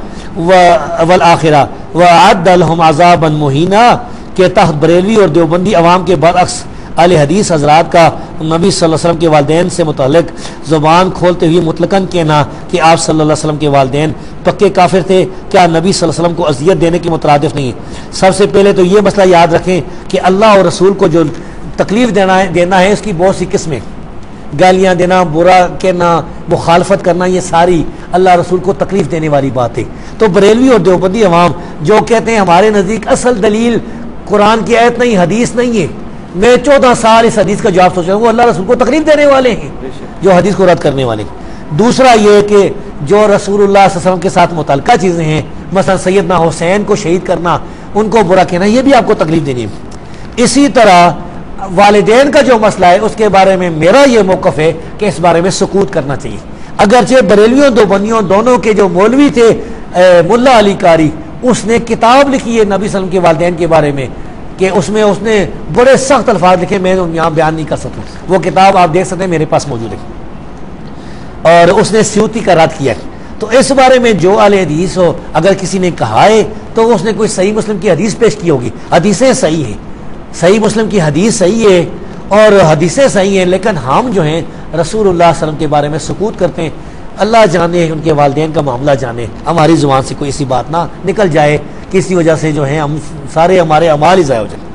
والآخرہ واعد لهم عذابا مہینا. کے تحت بریلوی اور دیوبندی عوام کے برعکس اہل حدیث حضرات کا نبی صلی اللہ علیہ وسلم کے والدین سے متعلق زبان کھولتے ہوئے مطلقاً کہنا کہ آپ صلی اللہ علیہ وسلم کے والدین پکے کافر تھے، کیا نبی صلی اللہ علیہ وسلم کو اذیت دینے کے مترادف نہیں. سب سے پہلے تو یہ مسئلہ یاد رکھیں کہ اللہ اور رسول کو جو تکلیف دینا ہے اس کی بہت سی قسمیں. گالیاں دینا، برا کہنا، مخالفت کرنا، یہ ساری اللہ رسول کو تکلیف دینے والی بات ہے. تو بریلوی اور دیوبندی عوام جو کہتے ہیں ہمارے نزدیک اصل دلیل قرآن کی آیت نہیں، حدیث نہیں ہے، میں 14 سال اس حدیث کا جواب سوچ رہا ہوں، وہ اللہ رسول کو تکلیف دینے والے ہیں جو حدیث کو رد کرنے والے. دوسرا یہ کہ جو رسول اللہ صلی اللہ علیہ وسلم کے ساتھ متعلقہ چیزیں ہیں، مثلا سیدنا حسین کو شہید کرنا، ان کو برا کہنا، یہ بھی آپ کو تکلیف دینی ہے. اسی طرح والدین کا جو مسئلہ ہے اس کے بارے میں میرا یہ موقف ہے کہ اس بارے میں سکوت کرنا چاہیے. اگرچہ بریلویوں دیوبندیوں دونوں کے جو مولوی تھے ملا علی قاری، اس نے کتاب لکھی ہے نبی صلی اللہ علیہ وسلم کے والدین کے بارے میں کہ اس میں اس نے بڑے سخت الفاظ لکھے، میں یہاں بیان نہیں کر سکتا. وہ کتاب آپ دیکھ سکتے ہیں، میرے پاس موجود ہے، اور اس نے سیوطی کا رد کیا ہے. تو اس بارے میں جو اہل حدیث ہو، اگر کسی نے کہا ہے تو اس نے کوئی صحیح مسلم کی حدیث پیش کی ہوگی. حدیثیں صحیح ہیں، صحیح مسلم کی حدیث صحیح ہے اور حدیثیں صحیح ہیں، لیکن ہم جو ہیں رسول اللہ صلی اللہ علیہ وسلم کے بارے میں سکوت کرتے ہیں. اللہ جانے ان کے والدین کا معاملہ جانے، ہماری زبان سے کوئی ایسی بات نہ نکل جائے کسی وجہ سے جو ہے ہم سارے ہمارے اعمال ہی ضائع ہو جائیں.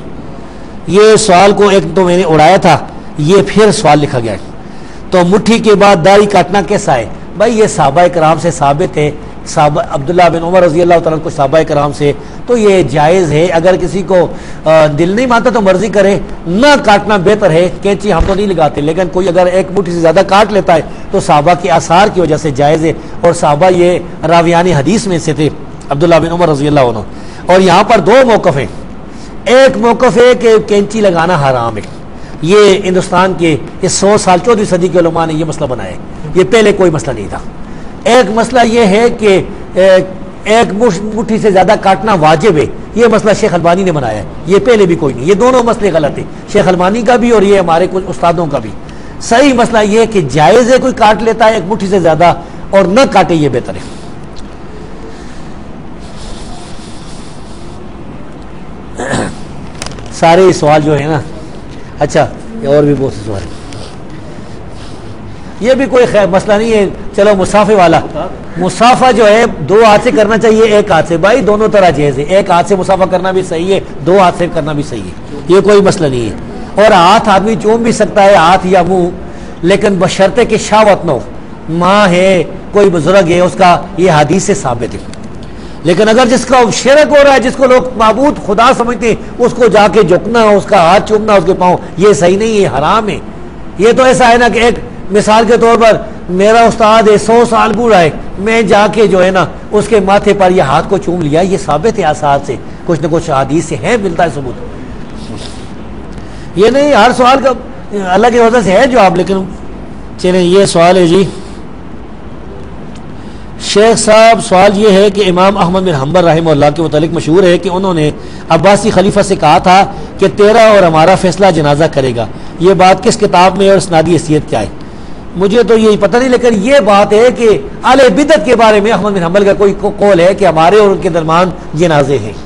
یہ سوال کو ایک تو میں نے اڑایا تھا، یہ پھر سوال لکھا گیا ہے. تو مٹھی کے بعد داڑھی کاٹنا کیسا ہے؟ بھائی یہ صحابہ کرام سے ثابت ہے. صحابہ عبداللہ بن عمر رضی اللہ تعالیٰ کو صحابہ کرام سے تو یہ جائز ہے. اگر کسی کو دل نہیں مانتا تو مرضی کرے، نہ کاٹنا بہتر ہے. کینچی ہم تو نہیں لگاتے، لیکن کوئی اگر ایک مٹھی سے زیادہ کاٹ لیتا ہے تو صحابہ کے آثار کی وجہ سے جائز ہے، اور صحابہ یہ راویان حدیث میں سے تھے عبداللہ بن عمر رضی اللہ عنہ. اور یہاں پر دو موقف ہیں. ایک موقف ہے کہ کینچی لگانا حرام ہے، یہ ہندوستان کے اس 100 سال 14ویں صدی کے علماء نے یہ مسئلہ بنایا ہے، یہ پہلے کوئی مسئلہ نہیں تھا. ایک مسئلہ یہ ہے کہ ایک مٹھی سے زیادہ کاٹنا واجب ہے، یہ مسئلہ شیخ البانی نے بنایا ہے، یہ پہلے بھی کوئی نہیں. یہ دونوں مسئلے غلط ہیں، شیخ البانی کا بھی اور یہ ہمارے کچھ استادوں کا بھی. صحیح مسئلہ یہ ہے کہ جائز ہے، کوئی کاٹ لیتا ہے ایک مٹھی سے زیادہ اور نہ کاٹے، یہ بہتر ہے. سارے سوال جو ہے نا، اچھا اور بھی بہت سے سوال ہیں. یہ بھی کوئی خیر مسئلہ نہیں ہے. چلو مسافے والا، مسافہ جو ہے 2 ہاتھ سے کرنا چاہیے، 1 ہاتھ سے. بھائی دونوں طرح جائز ہے، 1 ہاتھ سے مسافہ کرنا بھی صحیح ہے، 2 ہاتھ سے کرنا بھی صحیح ہے، یہ کوئی مسئلہ نہیں ہے. اور ہاتھ آدمی چوم بھی سکتا ہے، ہاتھ یا منہ، لیکن بشرطے کہ شہوت نہ ہو. ماں ہے، کوئی بزرگ ہے، اس کا یہ حدیث سے ثابت ہے. لیکن اگر جس کا شرک ہو رہا ہے، جس کو لوگ معبود خدا سمجھتے ہیں، اس کو جا کے جھکنا، اس کا ہاتھ چومنا، اس کے پاؤں، یہ صحیح نہیں ہے، حرام ہے. یہ تو ایسا ہے نا کہ ایک مثال کے طور پر میرا استاد ہے 100 سال بوڑھا ہے، میں جا کے جو ہے نا اس کے ماتھے پر یہ ہاتھ کو چوم لیا، یہ ثابت ہے آثار سے، کچھ نہ کچھ حدیث سے ہے، ملتا ہے ثبوت. یہ نہیں ہر سوال کا اللہ کی وجہ سے ہے جواب. لیکن چلیں یہ سوال ہے جی شیخ صاحب، سوال یہ ہے کہ امام احمد بن حنبل رحمہ اللہ کے متعلق مشہور ہے کہ انہوں نے عباسی خلیفہ سے کہا تھا کہ تیرا اور ہمارا فیصلہ جنازہ کرے گا. یہ بات کس کتاب میں اور اسنادی حیثیت کیا ہے؟ مجھے تو یہی پتہ نہیں، لیکن یہ بات ہے کہ اہل بدعت کے بارے میں احمد بن حنبل کا کوئی قول ہے کہ ہمارے اور ان کے درمیان جنازے ہیں.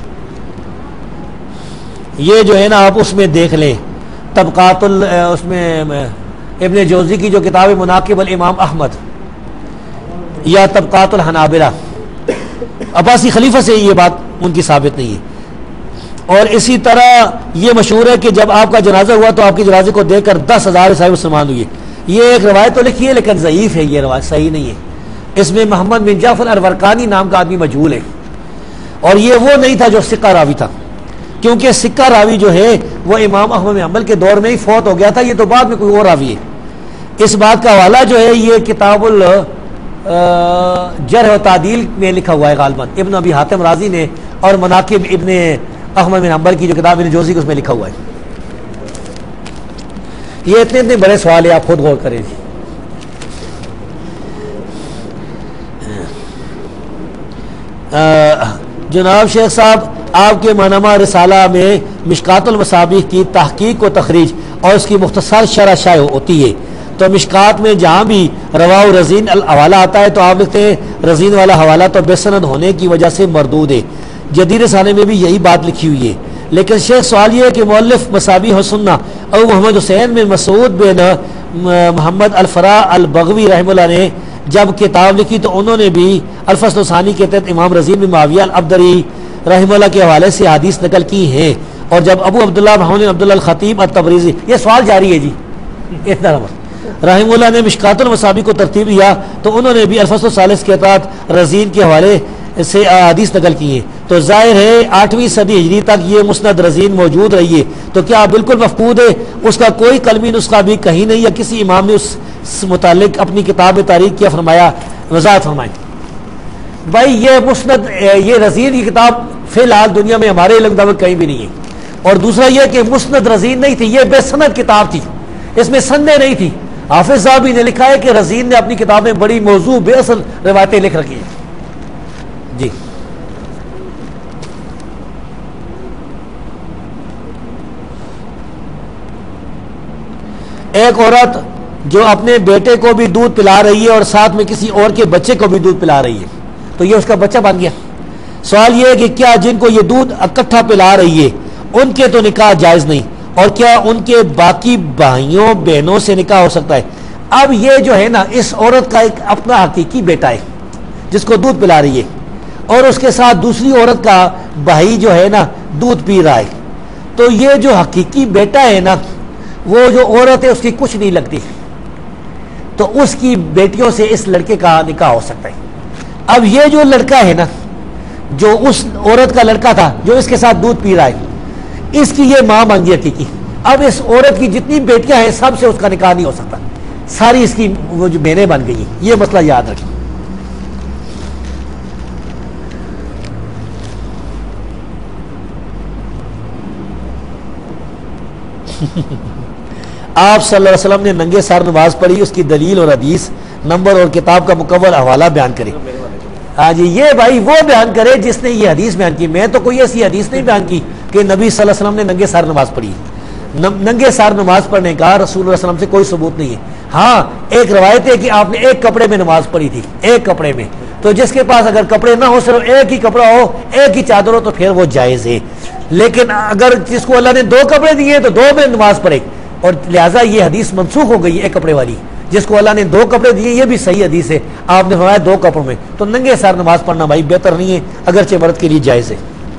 یہ جو ہے نا آپ اس میں دیکھ لیں، طبقات اس میں ابن جوزی کی جو کتاب مناقب الامام احمد یا طبقات الحنابلہ، عباسی خلیفہ سے یہ بات ان کی ثابت نہیں ہے. اور اسی طرح یہ مشہور ہے کہ جب آپ کا جنازہ ہوا تو آپ کے جنازے کو دیکھ کر 10,000 عیسائی مسلمان ہوئے. یہ ایک روایت تو لکھی ہے لیکن ضعیف ہے، یہ روایت صحیح نہیں ہے. اس میں محمد بن جعفر الورقانی نام کا آدمی مجہول ہے، اور یہ وہ نہیں تھا جو سکہ راوی تھا، کیونکہ سکہ راوی جو ہے وہ امام احمد بن حنبل کے دور میں ہی فوت ہو گیا تھا. یہ تو بعد میں کوئی اور راوی ہے. اس بات کا حوالہ جو ہے یہ کتاب جرح و تعدیل میں لکھا ہوا ہے غالباً ابن ابی حاتم رازی نے، اور مناقب ابن احمد بن حنبل کی جو کتاب ابن جوزی کو اس میں لکھا ہوا ہے. یہ اتنے بڑے سوال ہے، آپ خود غور کریں جی. جناب شیخ صاحب، آپ کے معنامہ رسالہ میں مشکات المصابیح کی تحقیق و تخریج اور اس کی مختصر شرح شائع ہوتی ہے، تو مشکات میں جہاں بھی رواہ رزین الحوالہ آتا ہے تو آپ لکھتے ہیں رزین والا حوالہ تو بے سند ہونے کی وجہ سے مردود ہے. جدید رسالے میں بھی یہی بات لکھی ہوئی ہے. لیکن شیخ سوال یہ ہے کہ مؤلف مصابیح السنہ ابو محمد حسین بن مسعود بن محمد الفراء البغوی رحمہ اللہ نے جب کتاب لکھی تو انہوں نے بھی الفصل الثانی کے تحت امام رزین بن معاویہ الابدری رحمہ اللہ کے حوالے سے حدیث نقل کی ہیں. اور جب ابو عبداللہ محمد عبداللہ الخطیب التبریزی، یہ سوال جاری ہے جی اتنا رحمہ اللہ نے مشکات المصابیح کو ترتیب دیا تو انہوں نے بھی الفصل الثالث کے تحت رزین کے حوالے سے حدیث نقل کی ہیں. تو ظاہر ہے 8ویں صدی ہجری تک یہ مسند رزین موجود رہی ہے، تو کیا بالکل مفقود ہے؟ اس کا کوئی قلمی نسخہ بھی کہیں نہیں، یا کسی امام نے اس متعلق اپنی کتاب میں تاریخ کیا فرمایا؟ وضاحت فرمائیں. بھائی یہ مسند، یہ رزین کی کتاب فی الحال دنیا میں ہمارے علم دعوت کہیں بھی نہیں ہے. اور دوسرا یہ کہ مسند رزین نہیں تھی، یہ بے سند کتاب تھی، اس میں سندیں نہیں تھی. حافظ صاحبی نے لکھا ہے کہ رزین نے اپنی کتاب میں بڑی موضوع بے اصل روایتیں لکھ رکھی ہیں جی. ایک عورت جو اپنے بیٹے کو بھی دودھ پلا رہی ہے اور ساتھ میں کسی اور کے بچے کو بھی دودھ پلا رہی ہے، تو یہ اس کا بچہ بن گیا. سوال یہ ہے کہ کیا جن کو یہ دودھ اکٹھا پلا رہی ہے ان کے تو نکاح جائز نہیں، اور کیا ان کے باقی بھائیوں بہنوں سے نکاح ہو سکتا ہے؟ اب یہ جو ہے نا، اس عورت کا ایک اپنا حقیقی بیٹا ہے جس کو دودھ پلا رہی ہے، اور اس کے ساتھ دوسری عورت کا بھائی جو ہے نا دودھ پی رہا ہے. تو یہ جو حقیقی بیٹا ہے نا، وہ جو عورت ہے اس کی کچھ نہیں لگتی، تو اس کی بیٹیوں سے اس لڑکے کا نکاح ہو سکتا ہے. اب یہ جو لڑکا ہے نا، جو اس عورت کا لڑکا تھا جو اس کے ساتھ دودھ پی رہا ہے، اس کی یہ ماں بن گئی حقیقی. اب اس عورت کی جتنی بیٹیاں ہیں سب سے اس کا نکاح نہیں ہو سکتا، ساری اس کی وہ جو بہنیں بن گئی ہیں. یہ مسئلہ یاد رکھیں. آپ صلی اللہ علیہ وسلم نے ننگے سر نماز پڑھی، اس کی دلیل اور حدیث نمبر اور کتاب کا مکمل حوالہ بیان کرے. ہاں جی، یہ بھائی وہ بیان کرے جس نے یہ حدیث بیان کی. میں تو کوئی ایسی حدیث نہیں بیان کی کہ نبی صلی اللہ علیہ وسلم نے ننگے سر نماز پڑھی. ننگے سر نماز پڑھنے کا رسول اللہ علیہ وسلم سے کوئی ثبوت نہیں ہے. ہاں ایک روایت ہے کہ آپ نے ایک کپڑے میں نماز پڑھی تھی، ایک کپڑے میں. تو جس کے پاس اگر کپڑے نہ ہو، صرف ایک ہی کپڑا ہو، ایک ہی چادر ہو، تو پھر وہ جائز ہے. لیکن اگر جس کو اللہ نے دو کپڑے دیے تو دو میں نماز پڑھے، اور لہٰذا یہ حدیث منسوخ ہو گئی ایک کپڑے والی. جس کو اللہ نے دو کپڑے دیے یہ بھی صحیح حدیث ہے، آپ نے فرمایا دو کپڑوں میں. تو ننگے سر نماز پڑھنا بھائی بہتر نہیں ہے، اگرچہ مرد کے لیے جائز ہے.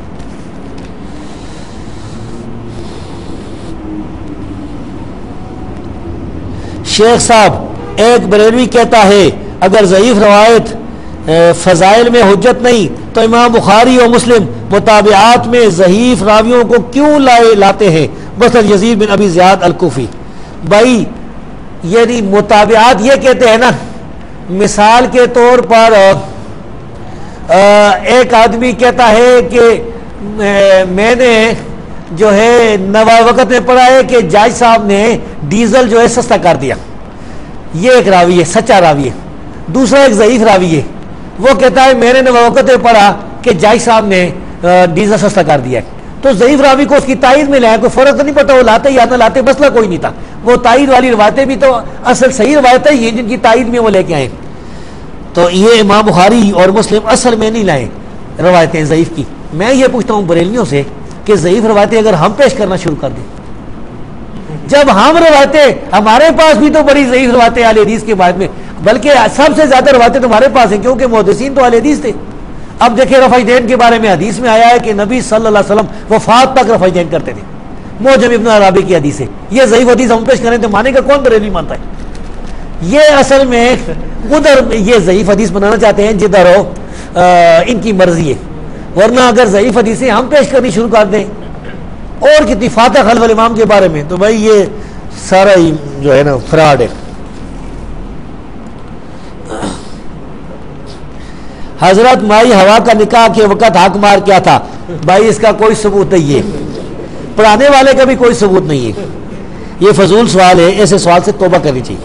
شیخ صاحب، ایک بریلوی کہتا ہے اگر ضعیف روایت فضائل میں حجت نہیں تو امام بخاری اور مسلم متابعات میں ضعیف راویوں کو کیوں لاتے ہیں؟ مثلا یزید بن ابی زیاد الکوفی. بھائی یعنی متابعات یہ کہتے ہیں نا، مثال کے طور پر ایک آدمی کہتا ہے کہ میں نے جو ہے نواب وقت میں پڑھا ہے کہ جاج صاحب نے ڈیزل جو ہے سستا کر دیا. یہ ایک راوی ہے، سچا راوی ہے. دوسرا ایک ضعیف راوی ہے، وہ کہتا ہے میں نے نواب وقت میں پڑھا کہ جاج صاحب نے ڈیزل سستا کر دیا. تو ضعیف راوی کو اس کی تائید میں لایا، کوئی فرق تو نہیں پڑتا وہ لاتے یا نہ لاتے، مسئلہ کوئی نہیں تھا. وہ تائید والی روایتیں بھی تو اصل صحیح روایتیں ہی ہیں جن کی تائید میں وہ لے کے آئے. تو یہ امام بخاری اور مسلم اصل میں نہیں لائے روایتیں ضعیف کی. میں یہ پوچھتا ہوں بریلویوں سے کہ ضعیف روایتیں اگر ہم پیش کرنا شروع کر دیں، جب ہم روایتیں، ہمارے پاس بھی تو بڑی ضعیف روایتیں اہل حدیث کے بعد میں، بلکہ سب سے زیادہ روایتیں تمہارے پاس ہیں کیونکہ محدثین تو اہل حدیث تھے. اب دیکھیں رفع دین کے بارے میں حدیث میں آیا ہے کہ نبی صلی اللہ علیہ وسلم وفات تک رفع دین کرتے تھے. معجم ابن عربی کی حدیث ہے. یہ ضعیف حدیث ہم پیش کریں تو مانے کا کون بریلوی مانتا ہے؟ یہ اصل میں ادھر یہ ضعیف حدیث بنانا چاہتے ہیں جدھر ہو ان کی مرضی ہے، ورنہ اگر ضعیف حدیثیں ہم پیش کرنی شروع کر دیں اور کتنی فاتح خلف الامام کے بارے میں، تو بھائی یہ سارا ہی جو ہے نا فراڈ ہے. حضرت مائی ہوا کا نکاح کے وقت حق مار کیا تھا؟ بھائی اس کا کوئی ثبوت نہیں ہے، پڑھانے والے کا بھی کوئی ثبوت نہیں ہے. یہ فضول سوال ہے، ایسے سوال سے توبہ کرنی چاہیے۔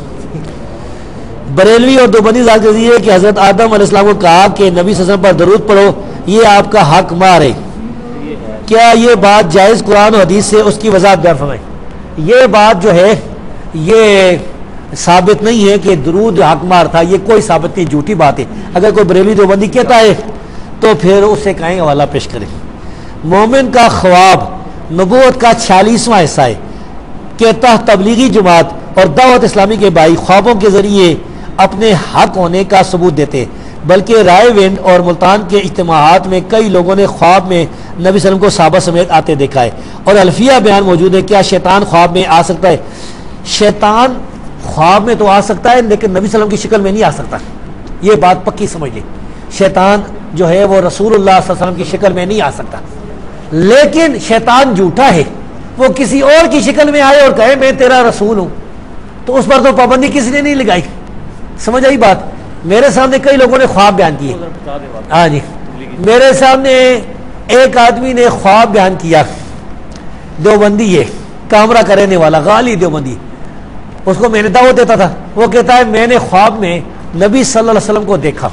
بریلوی اور دیوبندی ذات کر دیے کہ حضرت آدم علیہ السلام کو کہا کہ نبی صلی اللہ علیہ وسلم پر درود پڑھو، یہ آپ کا حق مار ہے، کیا یہ بات جائز قرآن و حدیث سے؟ اس کی وضاحت بیان فرمائیں۔ یہ بات جو ہے یہ ثابت نہیں ہے کہ درود حق مار تھا، یہ کوئی ثابت نہیں، جھوٹی بات ہے۔ اگر کوئی بریلوی دیوبندی کہتا ہے تو پھر اس سے کہیں حوالہ پیش کریں۔ مومن کا خواب نبوت کا 46واں حصہ ہے، کہتا تبلیغی جماعت اور دعوت اسلامی کے بھائی خوابوں کے ذریعے اپنے حق ہونے کا ثبوت دیتے ہیں، بلکہ رائے ونڈ اور ملتان کے اجتماعات میں کئی لوگوں نے خواب میں نبی صلی اللہ علیہ وسلم کو صحابہ سمیت آتے دیکھا ہے، اور الفیہ بیان موجود ہے۔ کیا شیطان خواب میں آ سکتا ہے؟ شیطان خواب میں تو آ سکتا ہے، لیکن نبی صلی اللہ علیہ وسلم کی شکل میں نہیں آ سکتا، یہ بات پکی سمجھ لیں۔ شیطان جو ہے وہ رسول اللہ صلی اللہ علیہ وسلم کی شکل میں نہیں آ سکتا، لیکن شیطان جھوٹا ہے، وہ کسی اور کی شکل میں آئے اور کہے میں تیرا رسول ہوں، تو اس پر تو پابندی کسی نے نہیں لگائی۔ سمجھ آئی بات؟ میرے سامنے کئی لوگوں نے خواب بیان کیے، ہاں جی، میرے سامنے ایک آدمی نے خواب بیان کیا، دیوبندی ہے، کامرہ کرنے والا، غالی دیوبندی، اس کو میں نے دعوت دیتا تھا، وہ کہتا ہے میں نے خواب میں نبی صلی اللہ علیہ وسلم کو دیکھا،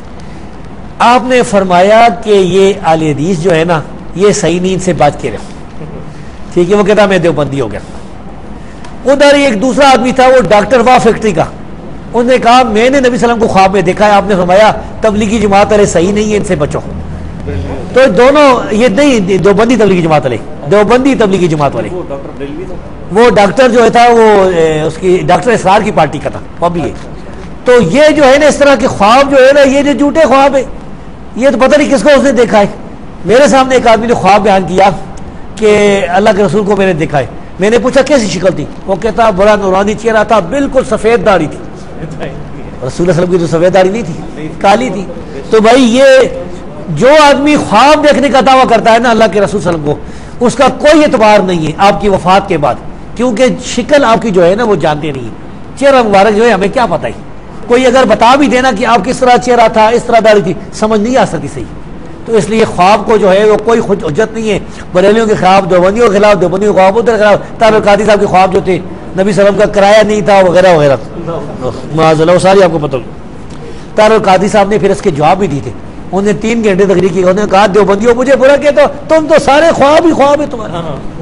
آپ نے فرمایا کہ یہ اہل حدیث جو ہے نا یہ صحیح نہیں، ان سے بات کر رہے ہو، ٹھیک ہے، وہ کہتا میں دیوبندی ہو گیا۔ ادھر ایک دوسرا آدمی تھا، وہ ڈاکٹر وا فیکٹری کا، انہوں نے کہا میں نے نبی صلی اللہ علیہ وسلم کو خواب میں دیکھا ہے، آپ نے فرمایا تبلیغی جماعت والے صحیح نہیں ہے، ان سے بچو۔ تو دونوں یہ نہیں، دیوبندی تبلیغی جماعت والے، دیوبندی تبلیغی جماعت والے، وہ ڈاکٹر جو تھا وہ اس کی ڈاکٹر اسرار کی پارٹی کا تھا، پبلک۔ تو یہ جو ہے نا اس طرح کے خواب جو ہے نا یہ جو جھوٹے خواب ہے، یہ تو پتہ نہیں کس کو اس نے دیکھا ہے۔ میرے سامنے ایک آدمی نے خواب بیان کیا کہ اللہ کے رسول کو میں نے دیکھا ہے، میں نے پوچھا کیسی شکل تھی؟ وہ کہتا بڑا نورانی چہرہ تھا، بالکل سفید داڑھی تھی۔ رسول اللہ صلی اللہ علیہ وسلم کی تو سفید داڑھی نہیں تھی، کالی تھی۔ تو بھائی یہ جو آدمی خواب دیکھنے کا دعویٰ کرتا ہے نا اللہ کے رسول صلی اللہ علیہ وسلم کو، اس کا کوئی اعتبار نہیں ہے آپ کی وفات کے بعد، کیونکہ شکل آپ کی جو ہے نا وہ جانتے نہیں ہیں، چہرہ مبارک جو ہے ہمیں کیا پتہ ہے، کوئی اگر بتا بھی دینا کہ آپ کس طرح چہرہ تھا، اس طرح داڑھی تھی، سمجھ نہیں آ سکتی صحیح۔ تو اس لیے خواب کو جو ہے وہ کوئی حجت نہیں ہے، بریلیوں کے خلاف، دیوبندیوں کے خلاف، دیوبندیوں کے خواب ادھر خلاف، طاہر القادری صاحب کے خواب جو تھے نبی صلی اللہ علیہ وسلم کا کرایہ نہیں تھا وغیرہ وغیرہ، معاذ اللہ، وہ ساری آپ کو پتہ ہوگی۔ طاہر القادری صاحب نے پھر اس کے جواب بھی دیے تھے، انہوں نے 3 گھنٹے تقریر کی، انہوں نے کہا دیوبندیوں مجھے برا کہتے ہو، تم تو سارے خواب ہی خواب ہے تمہارا۔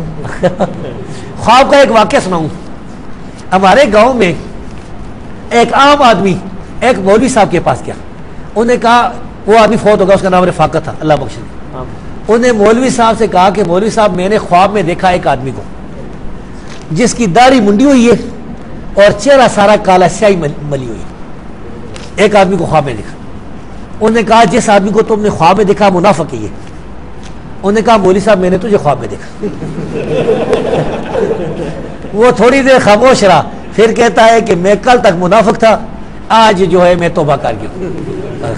خواب کا ایک واقعہ سناؤں۔ ہمارے گاؤں میں ایک عام آدمی ایک مولوی صاحب کے پاس گیا، انہوں نے کہا، وہ آدمی فوت ہوگا، اس کا نام رفاقت تھا، اللہ بخش دے۔ انہوں نے مولوی صاحب سے کہا کہ مولوی صاحب میں نے خواب میں دیکھا ایک آدمی کو جس کی داڑھی منڈی ہوئی ہے اور چہرہ سارا کالا سیاہی ملی ہوئی ہے، ایک آدمی کو خواب میں دیکھا۔ انہوں نے کہا جس آدمی کو تم نے خواب میں دیکھا منافق ہی ہے۔ انہوں نے کہا مولوی صاحب میں نے تجھے خواب میں دیکھا۔ وہ تھوڑی دیر خاموش رہا، پھر کہتا ہے کہ میں کل تک منافق تھا، آج جو ہے میں توبہ کر گیا۔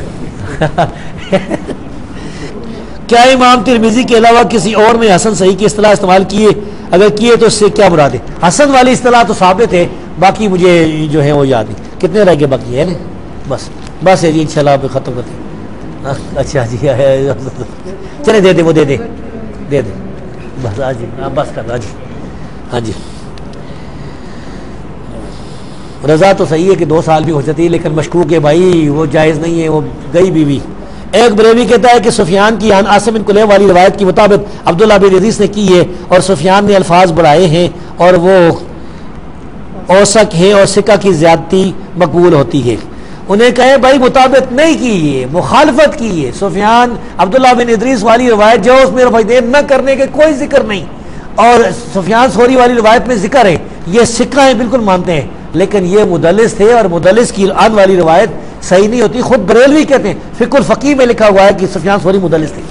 کیا امام ترمذی کے علاوہ کسی اور نے حسن صحیح کی اصطلاح استعمال کیے؟ اگر کیے تو اس سے کیا مراد ہے؟ حسن والی اصطلاح تو ثابت ہے، باقی مجھے جو ہے وہ یاد نہیں۔ کتنے رہ گئے باقی ہے نا؟ بس ہے جی، انشاءاللہ آپ ختم کرتے ہیں۔ اچھا جی، چلے دے دے، وہ دے دے بس، ہاں جی، بس کر رہا جی، ہاں جی۔ رضا تو صحیح ہے کہ 2 سال بھی ہو جاتی ہے، لیکن مشکوک ہے بھائی، وہ جائز نہیں ہے، وہ گئی بیوی۔ ایک بریلوی کہتا ہے کہ سفیان کی عن عاصم بن کلیب والی روایت کے مطابق عبداللہ بن ادریس نے کی ہے، اور سفیان نے الفاظ بڑھائے ہیں، اور وہ اوسق ہے اور سکہ کی زیادتی مقبول ہوتی ہے۔ انہیں کہے بھائی مطابق نہیں کی ہے، مخالفت کی ہے۔ سفیان عبداللہ بن ادریس والی روایت جو اس میں رفع دین نہ کرنے کے کوئی ذکر نہیں، اور سفیان ثوری والی روایت میں ذکر ہے، یہ سکہ ہیں، بالکل مانتے ہیں، لیکن یہ مدلس تھے، اور مدلس کی عن والی روایت صحیح نہیں ہوتی۔ خود بریلوی کہتے ہیں، فقہ الفقیہ میں لکھا ہوا ہے کہ سفیان ثوری مدلس تھے۔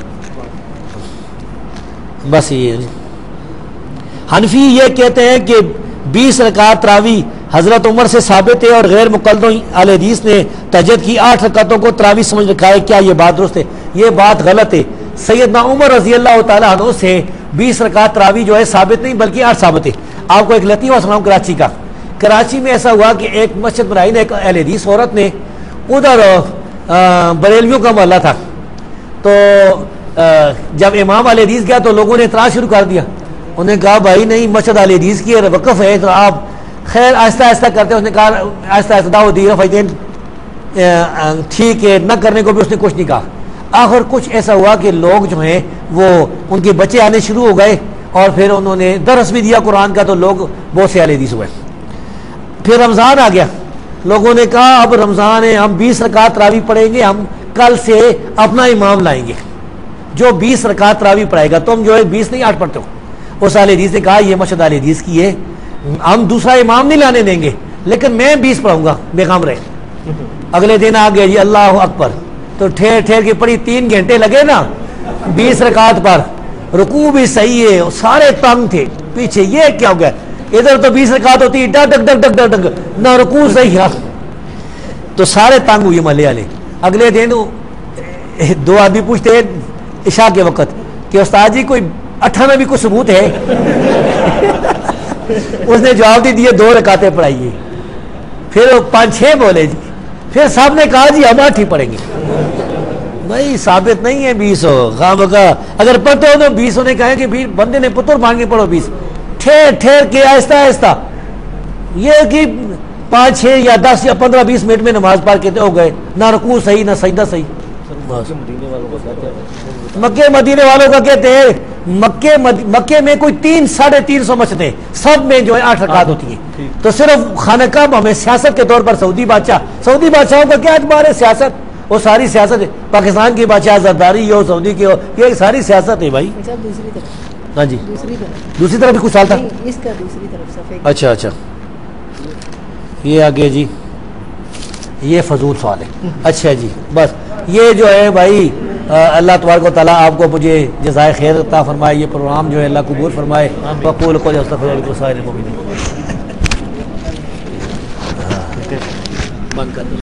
بس یہ حنفی یہ کہتے ہیں کہ 20 رکعت تراویح حضرت عمر سے ثابت ہے، اور غیر مقلدوں اہل حدیث نے تہجد کی 8 رکعتوں کو تراویح سمجھ رکھا ہے، کیا یہ بات درست ہے؟ یہ بات غلط ہے۔ سیدنا عمر رضی اللہ تعالیٰ عنہ سے 20 رکعت تراویح جو ہے ثابت نہیں بلکہ 8 ثابت ہے۔ آپ کو ایک لطیفہ سناؤں کراچی کا۔ کراچی میں ایسا ہوا کہ ایک مسجد بنائی نے، ایک اہل حدیث عورت نے، ادھر بریلویوں کا محلہ تھا، تو جب امام اہل حدیث گیا تو لوگوں نے اعتراض شروع کر دیا، انہوں نے کہا بھائی نہیں مسجد اہل حدیث کی وقف ہے تو آپ خیر آہستہ آہستہ کرتے ہیں. اس نے کہا آہستہ آہستہ دعوت دی فائدین ٹھیک ہے, نہ کرنے کو بھی اس نے کچھ نہیں کہا. آخر کچھ ایسا ہوا کہ لوگ جو ہیں وہ ان کے بچے آنے شروع ہو گئے اور پھر انہوں نے درس بھی دیا قرآن کا تو لوگ بہت سے اہل حدیث ہوئے. پھر رمضان آ گیا, لوگوں نے کہا اب رمضان ہے, ہم 20 رکعت تراویح پڑھیں گے, ہم کل سے اپنا امام لائیں گے جو 20 رکعت تراویح پڑھائے گا, تم جو ہے 20 نہیں 8 پڑھتے ہو. اس اہل حدیث نے کہا یہ مسجد اہل حدیث کی ہے, ہم دوسرا امام نہیں لانے دیں گے لیکن میں 20 پڑھوں گا بے غم رہے. اگلے دن آ گیا جی اللہ اکبر, تو ٹھہر ٹھہر کے پڑھی, 3 گھنٹے لگے نا 20 رکعت پر, رکوع بھی صحیح ہے, سارے تنگ تھے پیچھے یہ کیا ہو گیا, ادھر تو 20 رکعت ہوتی ہے ڈک ڈک ڈک ڈک ڈک نہ رکوع صحیح ہے, تو سارے تنگ ہوئے محلے والے. اگلے دن 2 آدمی پوچھتے ہیں عشاء کے وقت کہ استاد جی کوئی 8 میں بھی کوئی ثبوت ہے؟ اس نے جواب دیے 2 رکعتیں پڑھائیے. پھر 5-6 بولے جی, پھر صاحب نے کہا جی ہم 8 ہی پڑھیں گے. بھائی ثابت نہیں ہے 20 غام کا, اگر پڑھتے ہو تو 20 نے کہا کہ پھر بندے نے پتر مانگ کے پڑھو 20, ٹھہر ٹھہر کے آہستہ آہستہ, یہ کہ 5-6 یا 10 یا 15-20 منٹ میں نماز پڑھ کے ہو گئے, نہ رکوع صحیح نہ سجدہ صحیح. مکے مدینے والوں کا کہتے ہیں مکے میں کوئی 300-350 مسجدیں, سب میں جو ہے 8 رکعت ہوتی ہیں. تو صرف خانہ کعبہ میں سیاست کے طور پر سعودی بادشاہوں کا کیا اعتبار ہے؟ سیاست, وہ ساری سیاست ہے. پاکستان کی بادشاہ زرداری ہو, سعودی کی ہو, یہ ساری سیاست ہے بھائی. دوسری طرف, ہاں جی دوسری طرف بھی کچھ سال تھا. اس کا دوسری طرف صفحے. اچھا یہ آگے جی, یہ فضول سوال ہے. اچھا جی بس یہ جو ہے بھائی اللہ تبارک و تعالیٰ آپ کو مجھے جزائے خیر عطا فرمائے, یہ پروگرام جو ہے اللہ قبول فرمائے. وقول قولی استغفر اللہ لکم ولسائر المؤمنین. بند کر دو.